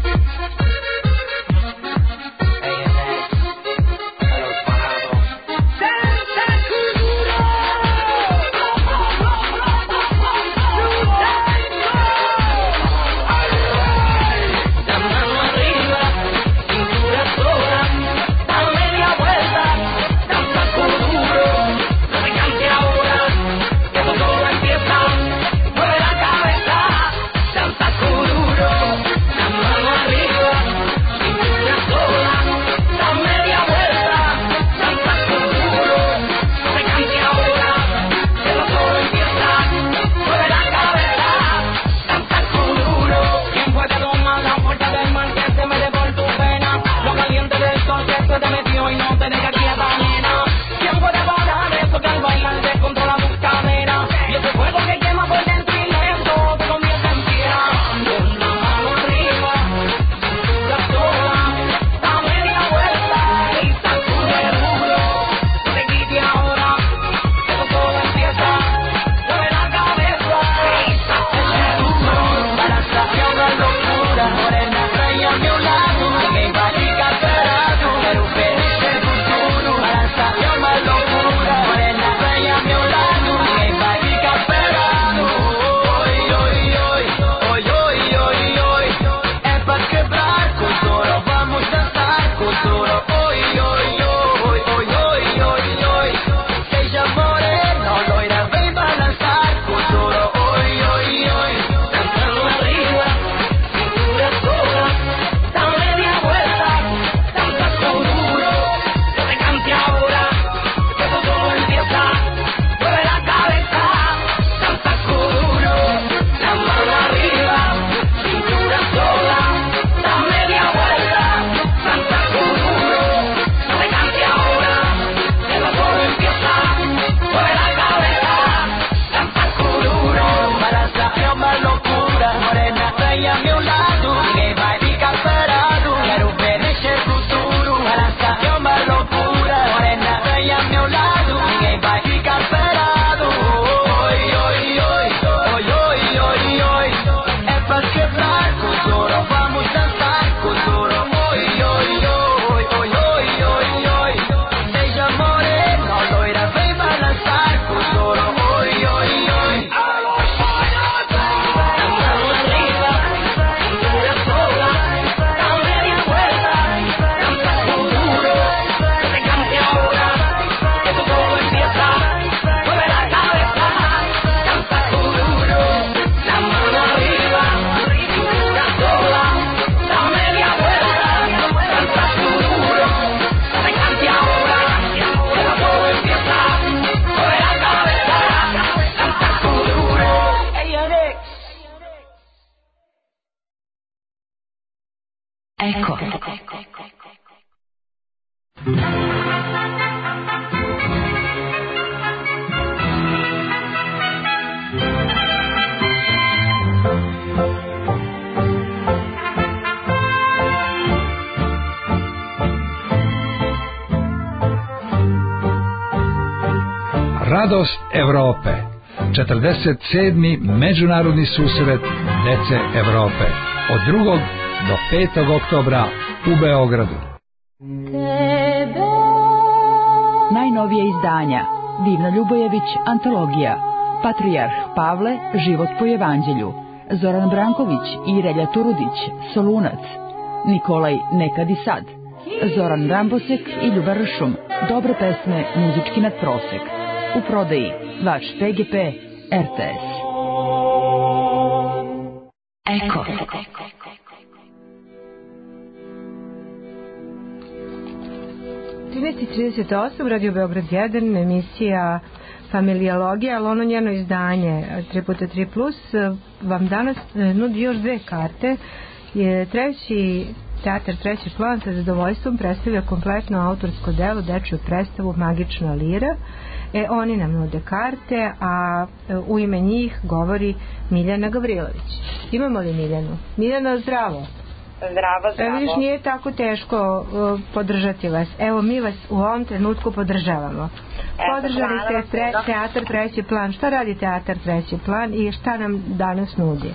Eko. Radost Evrope. četrdeset sedmi međunarodni susret dece Evrope. Od drugog do petog oktobra u Beogradu. Najnovije izdanja: Divna Ljubojević, antologija; Patrijarh Pavle, život po evanđelju; Zoran Branković i Relja Turudić, Solunac; Nikolaj, Nekad i sad; Zoran Rambosek i Ljuba Ršum, dobre pesme, muzički nadprosek. U prodaji Vač P G P, R T S. Eko. trinaest i trideset osam, Radio Beograd jedan, emisija Familiologija, ali ono njeno izdanje tri puta tri plus vam danas nudi još dve karte. Je treći teatar Treći plan sa zadovoljstvom predstavlja kompletno autorsko delo, dečju predstavu Magična lira. E, oni nam nude karte, a u ime njih govori Miljana Gavrilović. Imamo li Miljanu? Miljana, zdravo. Zdravo, zdravo. Evo viš, nije tako teško uh, podržati vas. Evo, mi vas u ovom trenutku podržavamo. Eto, podržali ste tre, teatar Treći plan. Šta radi teatar Treći plan i šta nam danas nudi?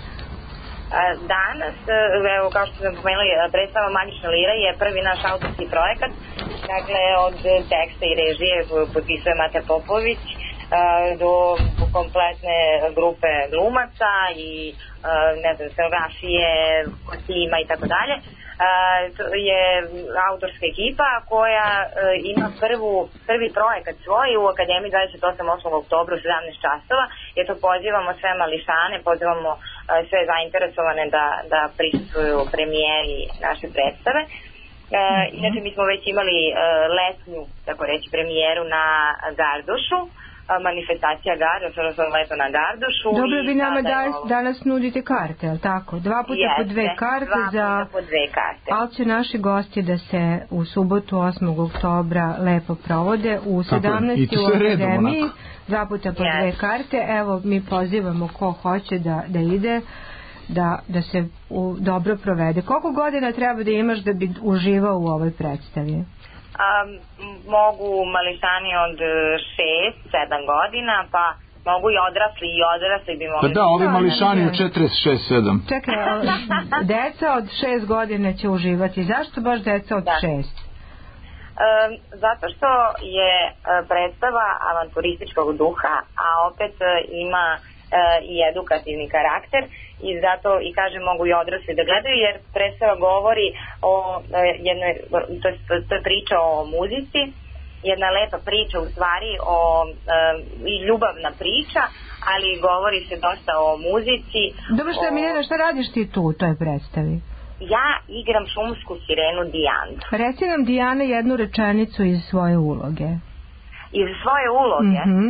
Danas, evo, kao što sam pomenula, predstava Magična lira je prvi naš autorski projekat. Dakle, od teksta i režije potpisuje Mate Popović do kompletne grupe glumaca i ne znam, scenografije, kostima i tako dalje. To je autorska ekipa koja ima prvu, prvi projekat svoj u Akademiji dvadeset osam osmog oktobra u sedamnaest časova. I to pozivamo sve mališane, pozivamo sve zainteresovane da, da prisustvuju premijeri naše predstave. Inače, mi smo već imali letnju, tako reći, premijeru na Gardušu, manifestacija Garduša, odnosno leto na Gardušu. Dobro, vi nama danas, danas nudite karte, ali tako? Dva puta Jeste, po dve karte dva za... puta po dve karte. Ali će naši gosti da se u subotu osmog oktobra lepo provode u sedamnaest u Akademiji. Dva puta po yes. dve karte. Evo, mi pozivamo ko hoće da, da ide, da, da se u, dobro provede. Koliko godina treba da imaš da bi uživao u ovoj predstavi? Um, mogu mališani od šest sedam godina, pa mogu i odrasli i odrasli bi mogli... Pa da, ovi mališani od četrdeset šest sedam. Čekaj, deca od šest godina će uživati. Zašto baš deca od šest? Um, zato što je predstava avanturističkog duha, a opet ima i edukativni karakter i zato i kažem mogu i odrasli da gledaju jer predstava govori o jednoj, to, to je priča o muzici, jedna lepa priča u stvari o, i ljubavna priča, ali govori se dosta o muzici. Dobro, što je Miljana, šta radiš ti tu u toj predstavi? Ja igram šumsku sirenu Dijanu. Reci nam, Dijana, jednu rečenicu iz svoje uloge. Iz svoje uloge? Mhm.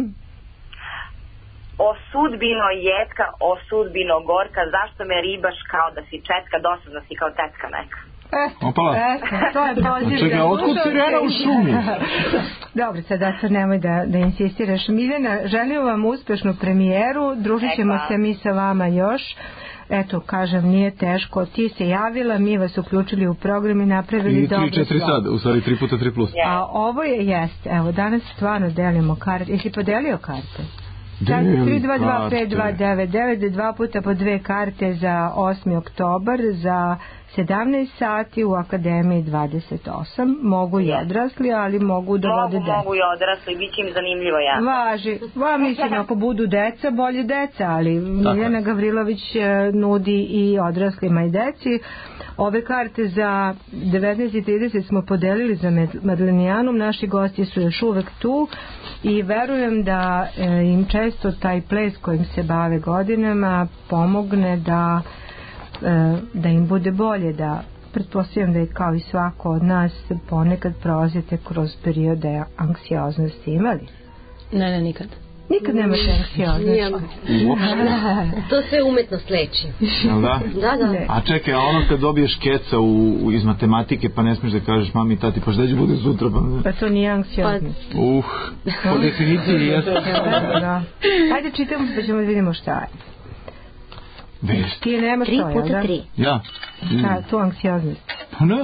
O sudbino jetka, o sudbino gorka, zašto me ribaš kao da si četka, dosadno si kao tetka meka. E, Opala. E, to je poziv. Čekaj, otkud sirena u šumi? Dobro, sad da nemoj da, da insistiraš. Miljana, želim vam uspešnu premijeru, družit ćemo se mi sa vama još. Eto, kažem, nije teško. Ti se javila, mi vas uključili u program i napravili dobro. I tri četiri sad, u stvari tri puta tri plus. A ovo je, jest, evo, danas stvarno delimo karte. Jesi podelio karte? tri dva dva pet dva devet devet, dva puta po dve karte za osmi oktobar za sedamnaest sati u Akademiji dvadeset osam. Mogu i odrasli, ali mogu da vode deca. Mogu i odrasli, bit će im zanimljivo ja. Važi, va mislim ako budu deca, bolje deca, ali Miljana Gavrilović nudi i odraslima i deci. Ove karte za devetnaest i trideset smo podelili za Madlenijanum, naši gosti su još uvek tu i verujem da im često taj ples kojim se bave godinama pomogne da da im bude bolje, da pretpostavljam da je kao i svako od nas ponekad prolazite kroz periode anksioznosti. Imali? Ne, ne, nikad. Nikad nemate anksioznosti. To sve umetnost leči. Da? Da, da. A čekaj, a ono kad dobiješ keca u, u, iz matematike pa ne smiješ da kažeš mami i tati pa šta će bude sutra? Pa, pa to nije anksioznost. Pa... Uh, po definiciji jeste. Da. Hajde čitamo pa ćemo da vidimo šta je. Vest. Ti nemaš tri to, puta da? tri. Ja. Šta, tu anksioznost? Pa ne.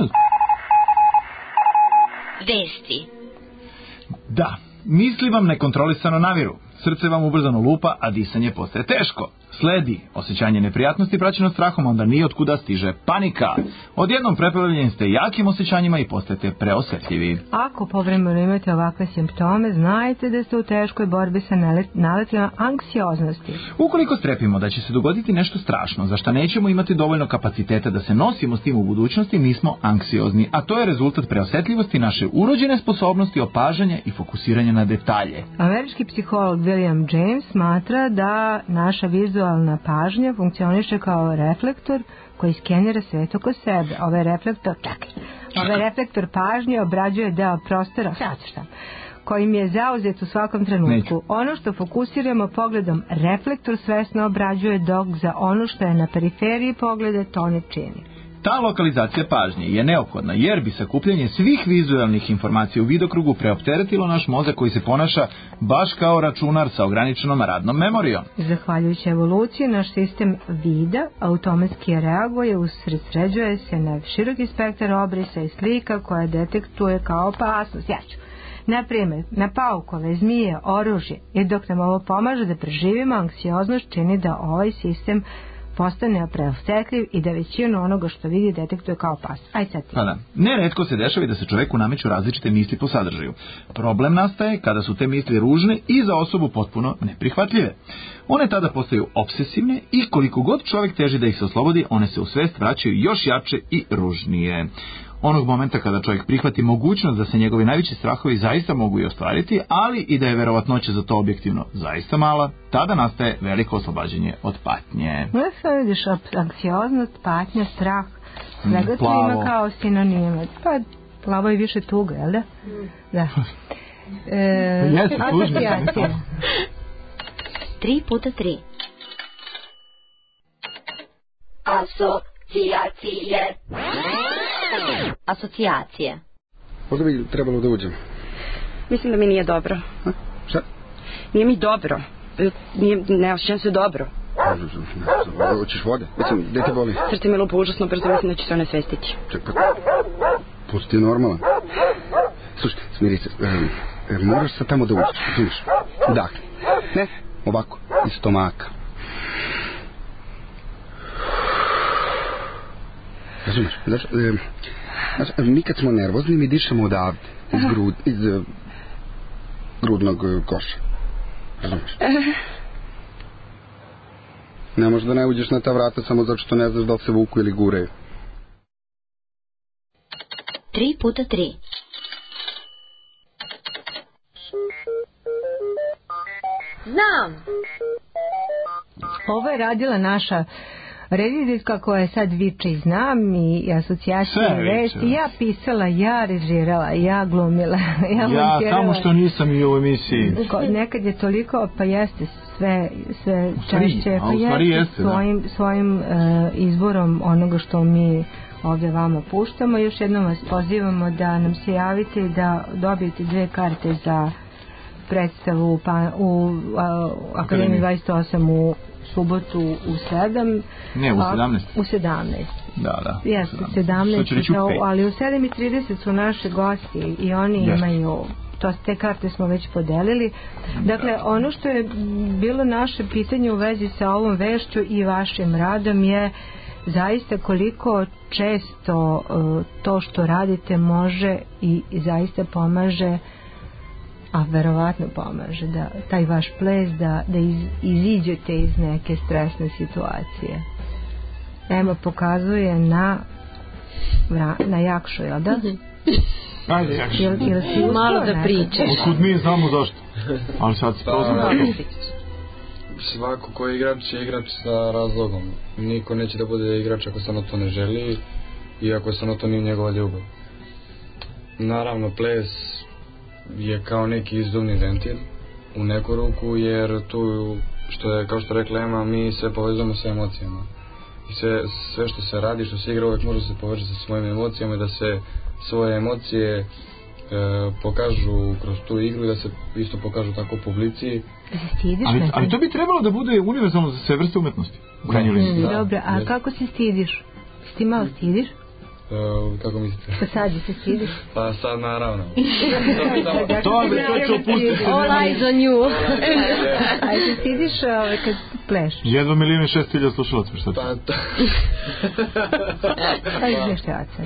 Vesti. Da. Misli vam nekontrolisano naviru. Srce vam ubrzano lupa, a disanje postaje teško. Sledi osjećanje neprijatnosti praćeno strahom, onda nije otkuda stiže panika. Odjednom preplavljeni ste jakim osjećanjima i postajete preosjetljivi. Ako povremeno imate ovakve simptome, znajte da ste u teškoj borbi sa naletima anksioznosti. Ukoliko strepimo da će se dogoditi nešto strašno, za što nećemo imati dovoljno kapaciteta da se nosimo s tim u budućnosti, mi smo anksiozni, a to je rezultat preosjetljivosti naše urođene sposobnosti opažanja i fokusiranja na detalje. Američki psiholog William James smatra da naša vizualna pažnja funkcioniše kao reflektor koji skenira svet oko sebe. Ovaj reflektor, čekaj, ovaj reflektor pažnje obrađuje deo prostora, sad šta, kojim je zauzet u svakom trenutku. Neću. Ono što fokusiramo pogledom, reflektor svesno obrađuje, dok za ono što je na periferiji pogleda to ne čini. Ta lokalizacija pažnje je neophodna jer bi sakupljanje svih vizualnih informacija u vidokrugu preopteretilo naš mozak koji se ponaša baš kao računar sa ograničenom radnom memorijom. Zahvaljujući evoluciji, naš sistem vida automatski reaguje, usredsređuje se na široki spektar obrisa i slika koja detektuje kao opasnost. Ja ću. Na primjer, na paukove, zmije, oružje, i dok nam ovo pomaže da preživimo, anksioznost čini da ovaj sistem postane preosjetljiv i da većinu onoga što vidi detektuje kao opasnost. Aj sad ti. Pa da. Neretko se dešava i da se čoveku nameću različite misli po sadržaju. Problem nastaje kada su te misli ružne i za osobu potpuno neprihvatljive. One tada postaju obsesivne i koliko god čovjek teži da ih se oslobodi, one se u svest vraćaju još jače i ružnije. Onog momenta kada čovjek prihvati mogućnost da se njegovi najveći strahovi zaista mogu i ostvariti, ali i da je verovatnoća za to objektivno zaista mala, tada nastaje veliko oslobađanje od patnje. Ne sad vidiš, anksioznost, patnja, strah, svega to ima kao sinonime. Pa plavo je više tuga, jel da? Da. E, Jesi, asocijacija. Tri puta tri. Asocijacije. Asocijacije. Ovdje bi trebalo da uđem. Mislim da mi nije dobro. A? Šta? Nije mi dobro. Nije, ne osjećam se dobro. Hoćeš vode? Mislim, gde te boli? Srce mi lupa užasno brzo, mislim da će se one svestići. Čekaj, pa... Pusti je normalan. Slušaj, smiri se. E, e, moraš sad tamo da uđeš, razumiješ? Dakle, ne, ovako, iz stomaka. Razumiješ? Znaš, e, znaš, mi kad smo nervozni, mi dišemo odavde, iz, grud, iz uh, grudnog uh, koša. Razumiješ? Ne možeš da ne uđeš na ta vrata samo zato što ne znaš da li se vuku ili gureju. Tri puta tri. Znam! Ovo je radila naša rediteljka koja sad viče i znam i asocijacija vesti. Ja pisala, ja režirala, ja glumila, ja, ja montirala. Samo što nisam i u emisiji. Nekad je toliko, pa jeste sve, sve češće, pa jeste, jeste svojim, da. svojim uh, izborom onoga što mi ovdje vama puštamo. Još jednom vas pozivamo da nam se javite i da dobijete dve karte za predstavu pa, u uh, Akademiji dvadeset osam u subotu u sedam. Ne, u sedamnaest. U sedamnaest. Da, da. Jeste, sedamnaest. Ali u sedam i trideset su naši gosti i oni Jeste. imaju, to te karte smo već podelili. Dakle, da. ono što je bilo naše pitanje u vezi sa ovom vešću i vašim radom je zaista koliko često uh, to što radite može i, i zaista pomaže, a verovatno pomaže da taj vaš ples da, da iz, iziđete iz neke stresne situacije. Ema pokazuje na na Jakšu, jel da? Ajde, Jakšu. Jel, jel si malo da pričaš. Otkud mi znamo zašto. Ali sad se poznamo. Svako ko je igrač je igrač sa razlogom. Niko neće da bude igrač ako samo to ne želi i ako samo to nije njegova ljubav. Naravno, ples je kao neki izduvni ventil u neku ruku, jer tu, što je, kao što rekla Ema, mi sve povezujemo sa emocijama. I sve, sve što se radi, što se igra, uvijek može se povežati sa svojim emocijama i da se svoje emocije e, pokažu kroz tu igru i da se isto pokažu tako publici. Da se stidiš? Ali, ali to bi trebalo da bude univerzalno za sve vrste umetnosti. Mm, dobro, a kako se stidiš? Si ti malo stidiš? Uh, kako mislite? Pa sad se stidiš? Pa sad naravno. Dobre, to ću opustiti. All eyes on you. A se stidiš ove, kad pleš? Jedva milijun i šest hiljada slušalaca, šta ti? Pa to... Pa izvještajaca.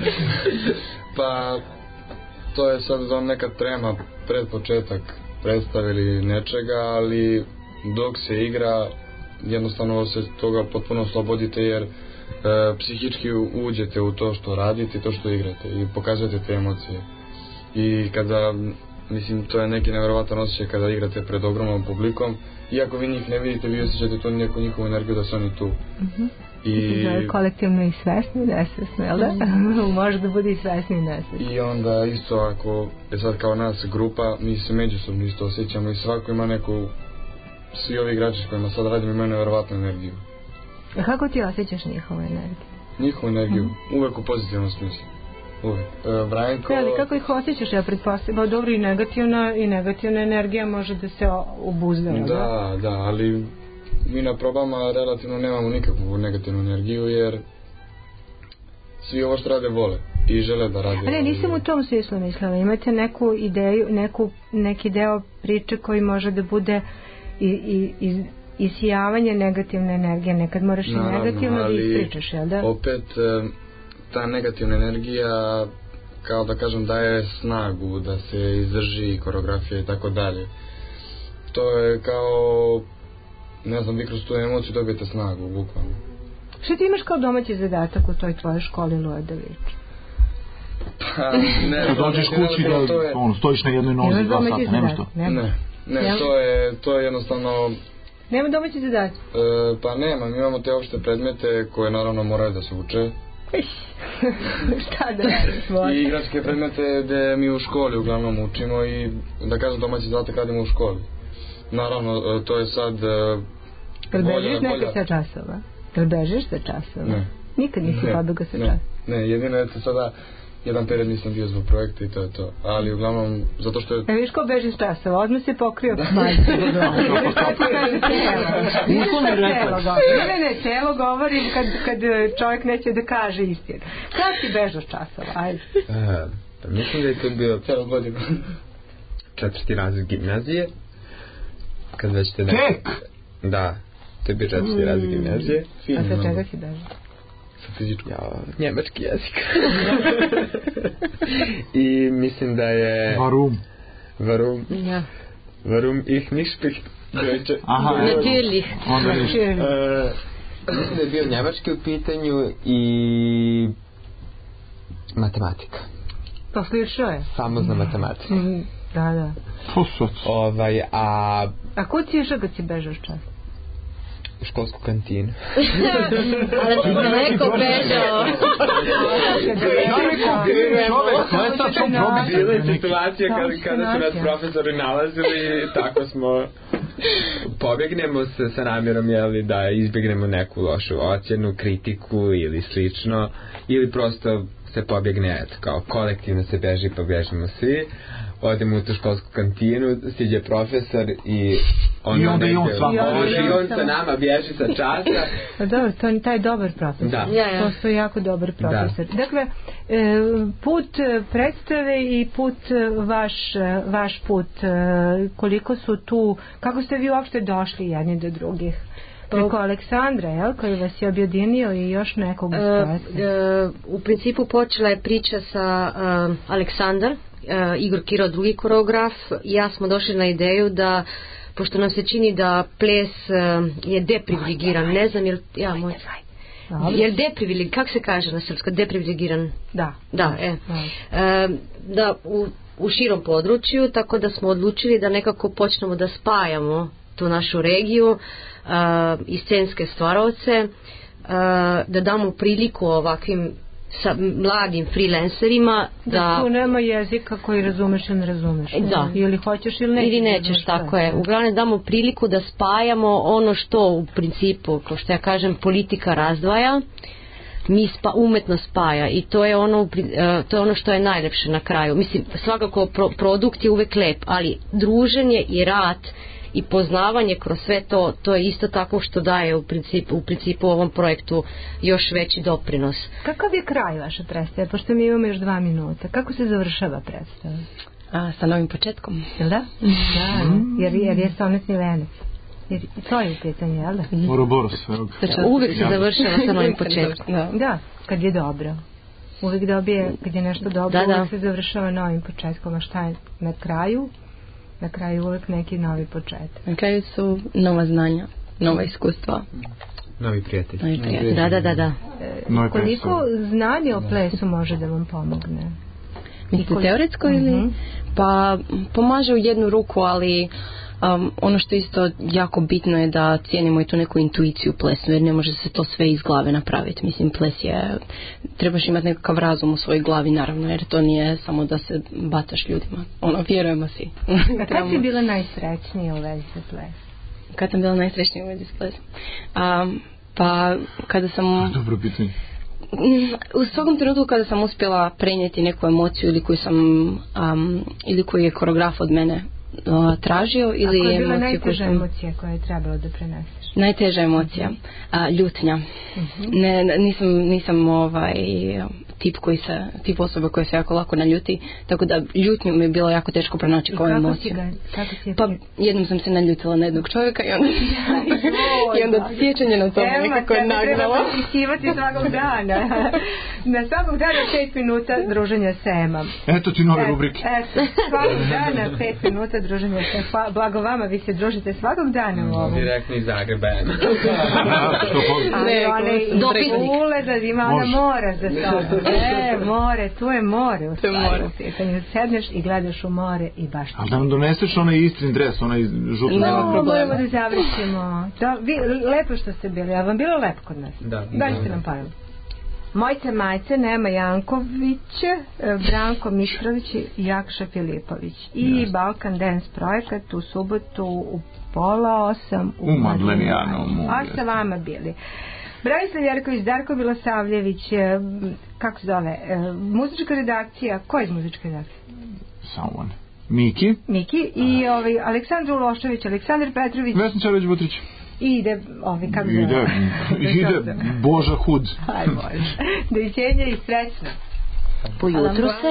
Pa to je sad za neka trema pred početak predstavili nečega, ali dok se igra jednostavno se toga potpuno oslobodite jer e, psihički uđete u to što radite, to što igrate i pokazujete te emocije. I kada, mislim, to je neki nevjerovatan osjećaj kada igrate pred ogromnom publikom, iako vi njih ne vidite, vi osjećate tu neku njihovu energiju da su oni tu. Uh-huh. I zove kolektivno i svesno i nesvesno, jel da? Mm. Može da bude i svesno i nesvesno. I onda isto ako je sad kao nas grupa, mi se međusobno isto osjećamo i svako ima neku, svi ovi igrači s kojima sad radim imaju nevjerovatnu energiju. A kako ti osjećaš njihovu energiju? Njihovu energiju? Mm. Uvek u pozitivnom smislu. Uvek. E, Branko... Ali kako ih osjećaš? Ja pretpostavljam, dobro i negativna, i negativna energija može da se obuzda, da? Da, da, ali mi na probama relativno nemamo nikakvu negativnu energiju jer svi ovo što rade vole i žele da rade. Ne, nisam u tom smislu mislila. Imate neku ideju, neku, neki deo priče koji može da bude i, i, i, isijavanje negativne energije. Nekad moraš naravno, i negativno da ispričaš, jel da? Opet ta negativna energija kao da kažem daje snagu da se izdrži koreografija i tako dalje. To je kao ne znam, vi kroz tu emociju dobijete snagu, bukvalno. Što ti imaš kao domaći zadatak u toj tvojoj školi Luje da viču? Pa, ne. Kad dođeš kući da je... on, stojiš na jednoj nozi dva sata, nema što? Ne, ne, ne to, je, to je jednostavno... Nema domaći zadatak? E, pa nema, mi imamo te opšte predmete koje naravno moraju da se uče. Šta da radiš? I igračke predmete gde mi u školi uglavnom učimo i da kažem domaći zadatak radimo u školi. Naravno, to je sad uh, Jel bežiš nekad sa časova? Jel bežiš sa časova? Ne. Nikad nisi podugo sa časova? Ne, ne, jedino je to sada jedan period nisam bio zbog projekta i to je to. Ali uglavnom, zato što je... E, viš ko beži s časova? Odmah se pokrio majci. Ne, ne, celo govorim kad, kad čovjek neće da kaže istinu. Kako ti bežao s časova? Ajde. Pa mislim da je to bio... Celo godinu. Četvrti razred gimnazije. Kad već te nekako... Tek? Da, to je bio četvrti razred gimnazije. A sa čega si bežao? Sa fizičkom. Ja, njemački jezik. I mislim da je... Varum. Varum. Ja. Varum ich nicht spricht Deutsche. Aha, natürlich. Onda ništa. Mislim da je bio njemački u pitanju i... matematika. To slišao je? Famozna matematika. Mm, da, da. Ovaj, a... A ko ti ješao kad si bežao s čas? U školsku kantinu. Ali ti daleko bežao. Bila je situacija kada, kada su nas profesori nalazili, tako smo pobjegnemo se sa namjerom jeli, da izbjegnemo neku lošu ocjenu, kritiku ili slično, ili prosto se pobjegne, eto, kao kolektivno se beži, pa bežimo svi. Odemo u tu školsku kantinu, siđe profesor i on I onda i on s vama. I on sa nama bježi sa časa. Pa dobro, to je taj dobar profesor. Da. Ja, ja. To je jako dobar profesor. Da. Dakle, put predstave i put vaš, vaš put, koliko su tu, kako ste vi uopšte došli jedni do drugih? Preko Aleksandra, jel, koji vas je objedinio i još nekog e, e, u principu počela je priča sa uh, Aleksandar, uh, Igor Kiro, drugi koreograf, i ja smo došli na ideju da, pošto nam se čini da ples uh, je deprivilegiran, ne znam, jel, ja, moj, jel deprivilegiran, kako se kaže na srpsko, deprivilegiran? Da. Da, e. Da, uh, da u, u širom području, tako da smo odlučili da nekako počnemo da spajamo tu našu regiju uh, i scenske stvarovce, uh, da damo priliku ovakvim sa mladim freelancerima da, da tu nema jezika koji razumeš ili ne razumeš, da. Ili hoćeš ili nećeš, ili nećeš, tako je. Uglavnom damo priliku da spajamo ono što u principu, kao što ja kažem, politika razdvaja, mi spa, umetno spaja, i to je ono uh, to je ono što je najlepše na kraju. Mislim, svakako pro, produkt je uvek lep, ali druženje i rad i poznavanje kroz sve to, to je isto tako što daje u principu, u principu ovom projektu još veći doprinos. Kakav je kraj vaše predstave, pošto mi imamo još dva minuta? Kako se završava predstava? A, sa novim početkom. Jel da? Da, jer, jer je sonetni venac. Jer to je u pitanju, jel da? Ouroboros. Uvijek se završava sa novim početkom. Da. da, kad je dobro. Uvijek dobije, kad je nešto dobro, da, da. uvijek se završava novim početkom. A šta je na kraju? Na kraju uvijek neki novi početak. Na kraju su nova znanja, nova iskustva. Novi prijatelji. Novi prijatelji. Da, da, da, da. E, koliko znanje o plesu može da vam pomogne? Mislite teoretsko ili? Uh-huh. Pa pomaže u jednu ruku, ali um, ono što isto jako bitno je da cijenimo i tu neku intuiciju plesu, jer ne može se to sve iz glave napraviti. Mislim, ples je, trebaš imati nekakav razum u svojoj glavi, naravno, jer to nije samo da se bacaš ljudima. Ono, vjerujemo si. A kad si bila najsrećnija u vezi sa plesom? Kad sam bila najsrećnija u vezi s plesom? Um, pa kada sam... Dobro pitanje. U svakom trenutku kada sam uspjela prenijeti neku emociju ili koju sam um, ili koju je koreograf od mene uh, tražio ili emociju. A koja je bila sam... najteža emocija koja je trebalo da preneseš? Najteža emocija, uh, ljutnja. Uh-huh. Ne, nisam, nisam ovaj tip koji se, tip osobe koja se jako lako naljuti, tako da ljutnju mi je bilo jako teško pronaći kao emociju. Kako si je pa jednom sam se naljutila na jednog čovjeka i onda, i onda sjećanje na to nekako je nagnalo. Treba prepisivati svakog dana. Na svakog dana pet minuta druženja s Emom. Eto ti nove rubrike. Eto, svakog dana pet minuta druženja s Emom. Blago vama, vi se družite svakog dana u ovom. Direktno iz Zagreba. Ali onaj uleda ima ona mora za to. E, more, tu je more u stvari. Sedneš i gledaš u more i baš... Ali da nam doneseš onaj Istrin dres, onaj žuti. No, moramo da završimo. Da, vi, lepo što ste bili, a vam bilo lepo kod nas? Da. Daćete nam parom. Mojce Majce, Nema Janković, Branko Mištrović i Jakša Filipović. I yes. Balkan Dance projekat u subotu u pola osam u, u Madlenijanu. A sa vama bili Branislav Jerković, Darko Bilosavljević, kako se zove, muzička redakcija, ko je iz muzičke redakcije? Someone. Miki. Miki i ovaj, Aleksandar Ulošević, Aleksandar Petrović. Vesna Čarović-Butrić. I ide, ovi, kako ide, zove? Ide Boža Hud. Aj Bože. Doviđenja i srećno. Pojutru se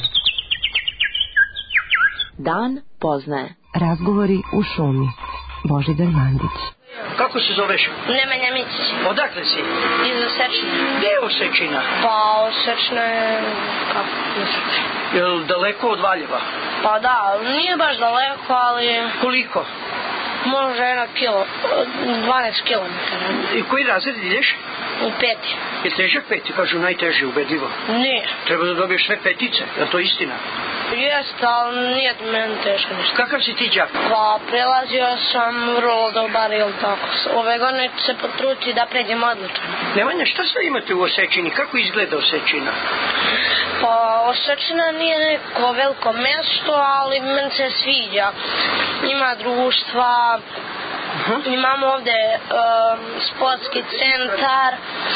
dan poznaje. Razgovori u šumi. Božidar Mandić. Kako se zoveš? Nemanja Micić. Odakle si? Iz Osečina. Gdje je Osečina? Pa Osečina je, kako mislite? Je li daleko od Valjeva? Pa da, nije baš daleko, ali... Koliko? Može jedno kilo, dvanaest kilometara. I koji razred ideš? U peti. Je težak peti, kažu najteži, ubedljivo? Nije. Treba da dobiješ sve petice, je to istina? Jeste, ali nije meni teško ništa. Kakav si ti đak? Pa, prelazio sam vrlo dobar ili tako. Ove godine ću se potruditi da pređem odlično. Nemanja, šta sve imate u Osečini? Kako izgleda Osečina? Pa, Osečina nije neko veliko mjesto, ali meni se sviđa. Ima društva, uh-huh. Imamo ovdje um, sportski centar,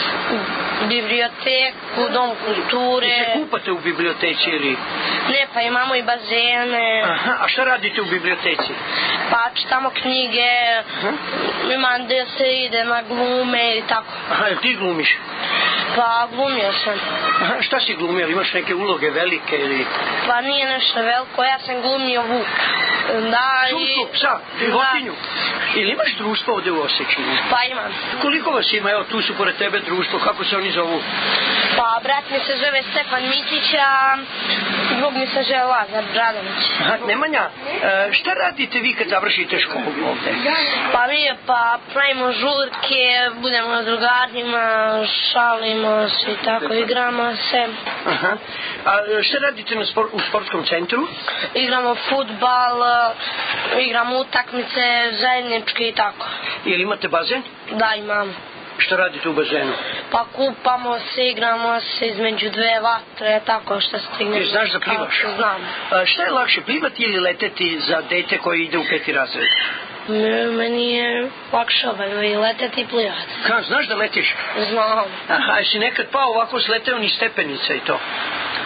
biblioteku, dom kulture. I se kupate u biblioteci ili? Ne, pa imamo i bazene. Aha, a šta radite u biblioteci? Pa čitamo knjige, uh-huh. Imam gdje se ide na glume i tako. Aha, jel ti glumiš? Pa glumio sam. Aha, šta si glumio? Imaš neke uloge velike ili? Pa nije nešto veliko, ja sam glumio Vuk. Da, Čuku, psa, životinju. Ili imaš društvo ovdje u Osečini? Pa imam. Koliko vas ima? Evo, tu su pored tebe društvo. Kako se oni zovu? Pa brat mi se zove Stefan Mitić, a drug mi se zove Lazar Bradović. Aha, Nemanja, e, šta radite vi kad završite školu ovdje? Pa mi pa pravimo žurke, budemo na drugarima, šalimo se i tako, igramo se. Aha. A šta radite na spor, u sportskom centru? Igramo fudbal, igramo utakmice, zajednički i tako. Jel imate bazen? Da, imamo. Šta radite u bazenu? Pa kupamo se, igramo se između dve vatre, tako što stignemo. Ti znaš da plivaš? A, znam. A šta je lakše, plivati ili leteti za dete koji ide u peti razred? Ne, meni je lakše ovaj, leteti i plivati. Ka, znaš da letiš? Znam. Aha, jesi nekad pao ovako sleteo ni stepenica i to?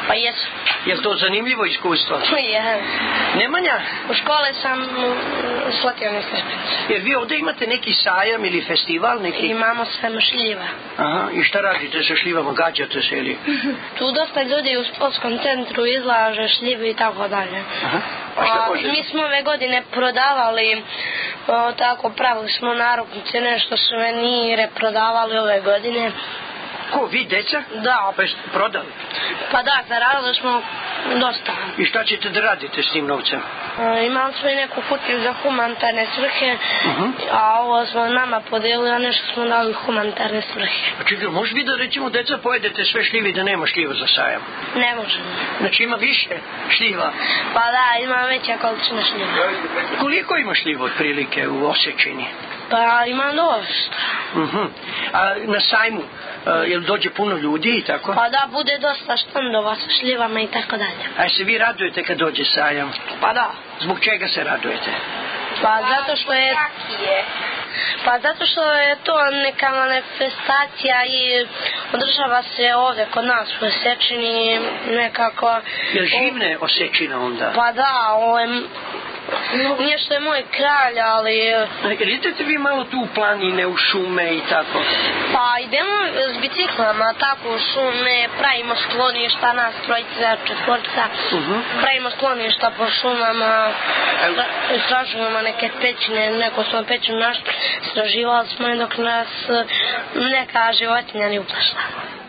Pa jesu. Je li to zanimljivo iskustvo? Je. Nemanja? U škole sam slatirani srpnici. Jer vi ovdje imate neki sajam ili festival? Neki... Imamo sve šljiva. Aha, i šta radite sa šljivama? Gađate se ili? Tu dosta ljudi u sportskom centru izlaže šljive i tako dalje. Aha. A šta može? Mi smo ove godine prodavali, o, tako pravili smo naruknice, nešto suvenire prodavali ove godine. Ko, vi, deca? Da. Pa jeste prodali? Pa da, zaradili smo dosta. I šta ćete da radite s tim novcem? E, imali smo i neku kutiju za humanitarne svrhe, uh-huh. a ovo smo nama podijelili, a nešto smo dali humanitarne svrhe. A čekaj, može vi da recimo deca pojedete sve šljive da nema šljiva za sajam? Ne možemo. Znači ima više šljiva? Pa da, ima veća količina šljiva. Koliko ima šljiva otprilike u Osečini? Pa ima dosta. Uh-huh. A na sajmu, uh, jel dođe puno ljudi i tako? Pa da, bude dosta štandova sa šljivama i tako dalje. A se vi radujete kad dođe sajam? Pa da. Zbog čega se radujete? Pa zato što je... Pa zato što je to neka manifestacija i održava se ovdje kod nas u Osečini nekako... Jel živne Osečina onda? Pa da, ovo je... Nije što je moj kralj, ali... Jel idete vi malo tu u planine, u šume i tako? Pa idemo s biciklama, tako u šume, pravimo skloništa, nas trojica, četvorca, uh-huh. pravimo skloništa po šumama, istražujemo neke pećine, neko smo pećinu našli, istraživali smo i dok nas neka životinja nije uplašla.